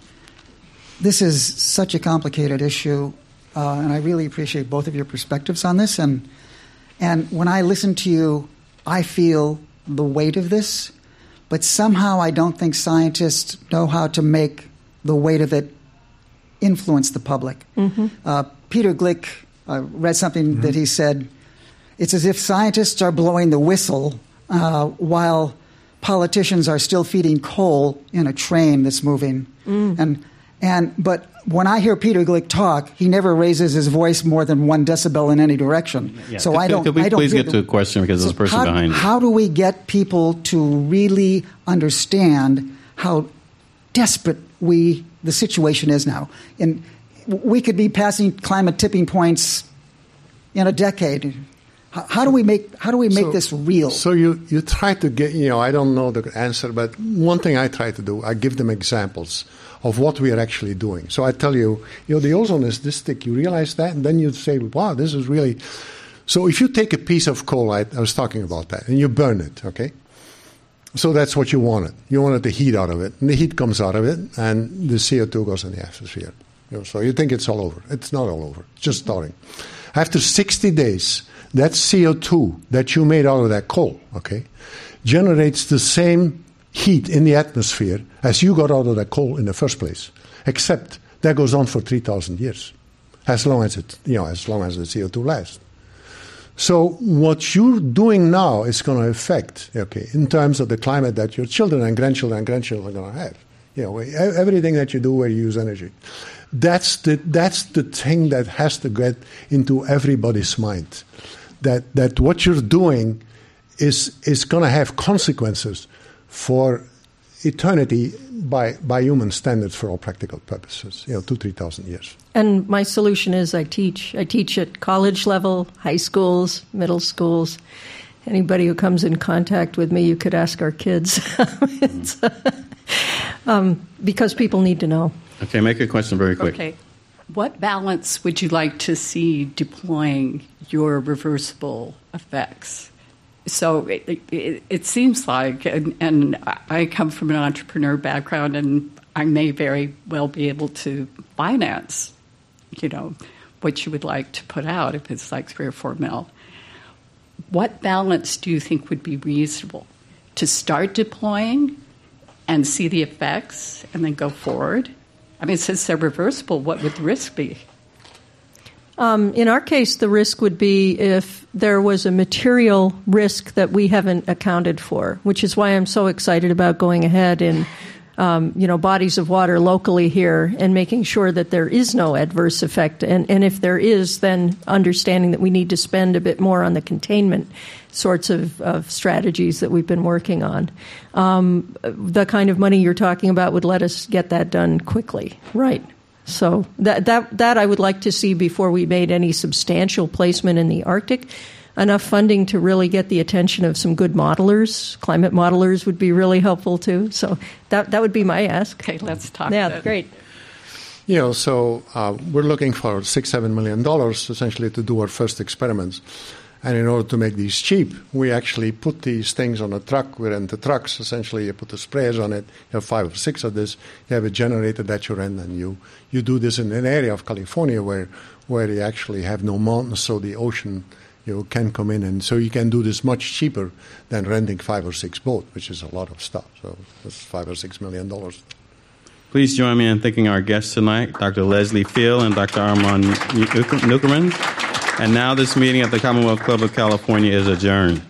this is such a complicated issue, uh, and I really appreciate both of your perspectives on this. And and when I listen to you, I feel the weight of this, but somehow I don't think scientists know how to make the weight of it influence the public. Mm-hmm. Uh, Peter Glick, I read something mm-hmm. that he said, it's as if scientists are blowing the whistle uh, while politicians are still feeding coal in a train that's moving. Mm. And and but when I hear Peter Glick talk, he never raises his voice more than one decibel in any direction. Yeah. So could, I don't. Could we I don't please get the, to a question because so there's a person how, behind you. How do we get people to really understand how desperate we the situation is now? And we could be passing climate tipping points in a decade. How, how do we make how do we make so, this real? So you, you try to get, you know, I don't know the answer, but one thing I try to do, I give them examples of what we are actually doing. So I tell you, you know, the ozone is this thick. You realize that? And then you say, wow, this is really... So if you take a piece of coal, I, I was talking about that, and you burn it, okay? So that's what you wanted. You wanted the heat out of it. And the heat comes out of it, and the C O two goes in the atmosphere. You know, so you think it's all over. It's not all over. It's just starting. After sixty days, that C O two that you made out of that coal, okay, generates the same heat in the atmosphere as you got out of that coal in the first place, except that goes on for three thousand years, as long as it, you know, as long as the C O two lasts. So what you're doing now is going to affect, okay, in terms of the climate that your children and grandchildren and grandchildren are going to have. You know, everything that you do where you use energy. That's the that's the thing that has to get into everybody's mind. That that what you're doing is is going to have consequences for eternity by by human standards for all practical purposes. You know, two three thousand years. And my solution is I teach. I teach at college level, high schools, middle schools. Anybody who comes in contact with me, you could ask our kids. it's, um, because people need to know. Okay, make your question very quick. Okay. What balance would you like to see deploying your reversible effects? So it, it, it seems like, and, and I come from an entrepreneur background, and I may very well be able to finance, you know, what you would like to put out if it's like three or four mil. What balance do you think would be reasonable to start deploying and see the effects and then go forward? I mean, since they're reversible, what would the risk be? Um, in our case, the risk would be if there was a material risk that we haven't accounted for, which is why I'm so excited about going ahead in um, you know, bodies of water locally here and making sure that there is no adverse effect. And, and if there is, then understanding that we need to spend a bit more on the containment sorts of, of strategies that we've been working on. Um, the kind of money you're talking about would let us get that done quickly, right? So that that that I would like to see before we made any substantial placement in the Arctic. Enough funding to really get the attention of some good modelers. Climate modelers would be really helpful too. So that that would be my ask. Okay, let's talk. Yeah, then. great. You know, so uh, we're looking for six, seven million dollars essentially to do our first experiments. And in order to make these cheap, we actually put these things on a truck. We rent the trucks. Essentially, you put the sprayers on it. You have five or six of this. You have a generator at your end, and you, you do this in an area of California where where you actually have no mountains, so the ocean you can come in. And so you can do this much cheaper than renting five or six boats, which is a lot of stuff. So that's five or six million dollars. Please join me in thanking our guests tonight, Doctor Leslie Field and Doctor Armand Neukerman. And now this meeting at the Commonwealth Club of California is adjourned.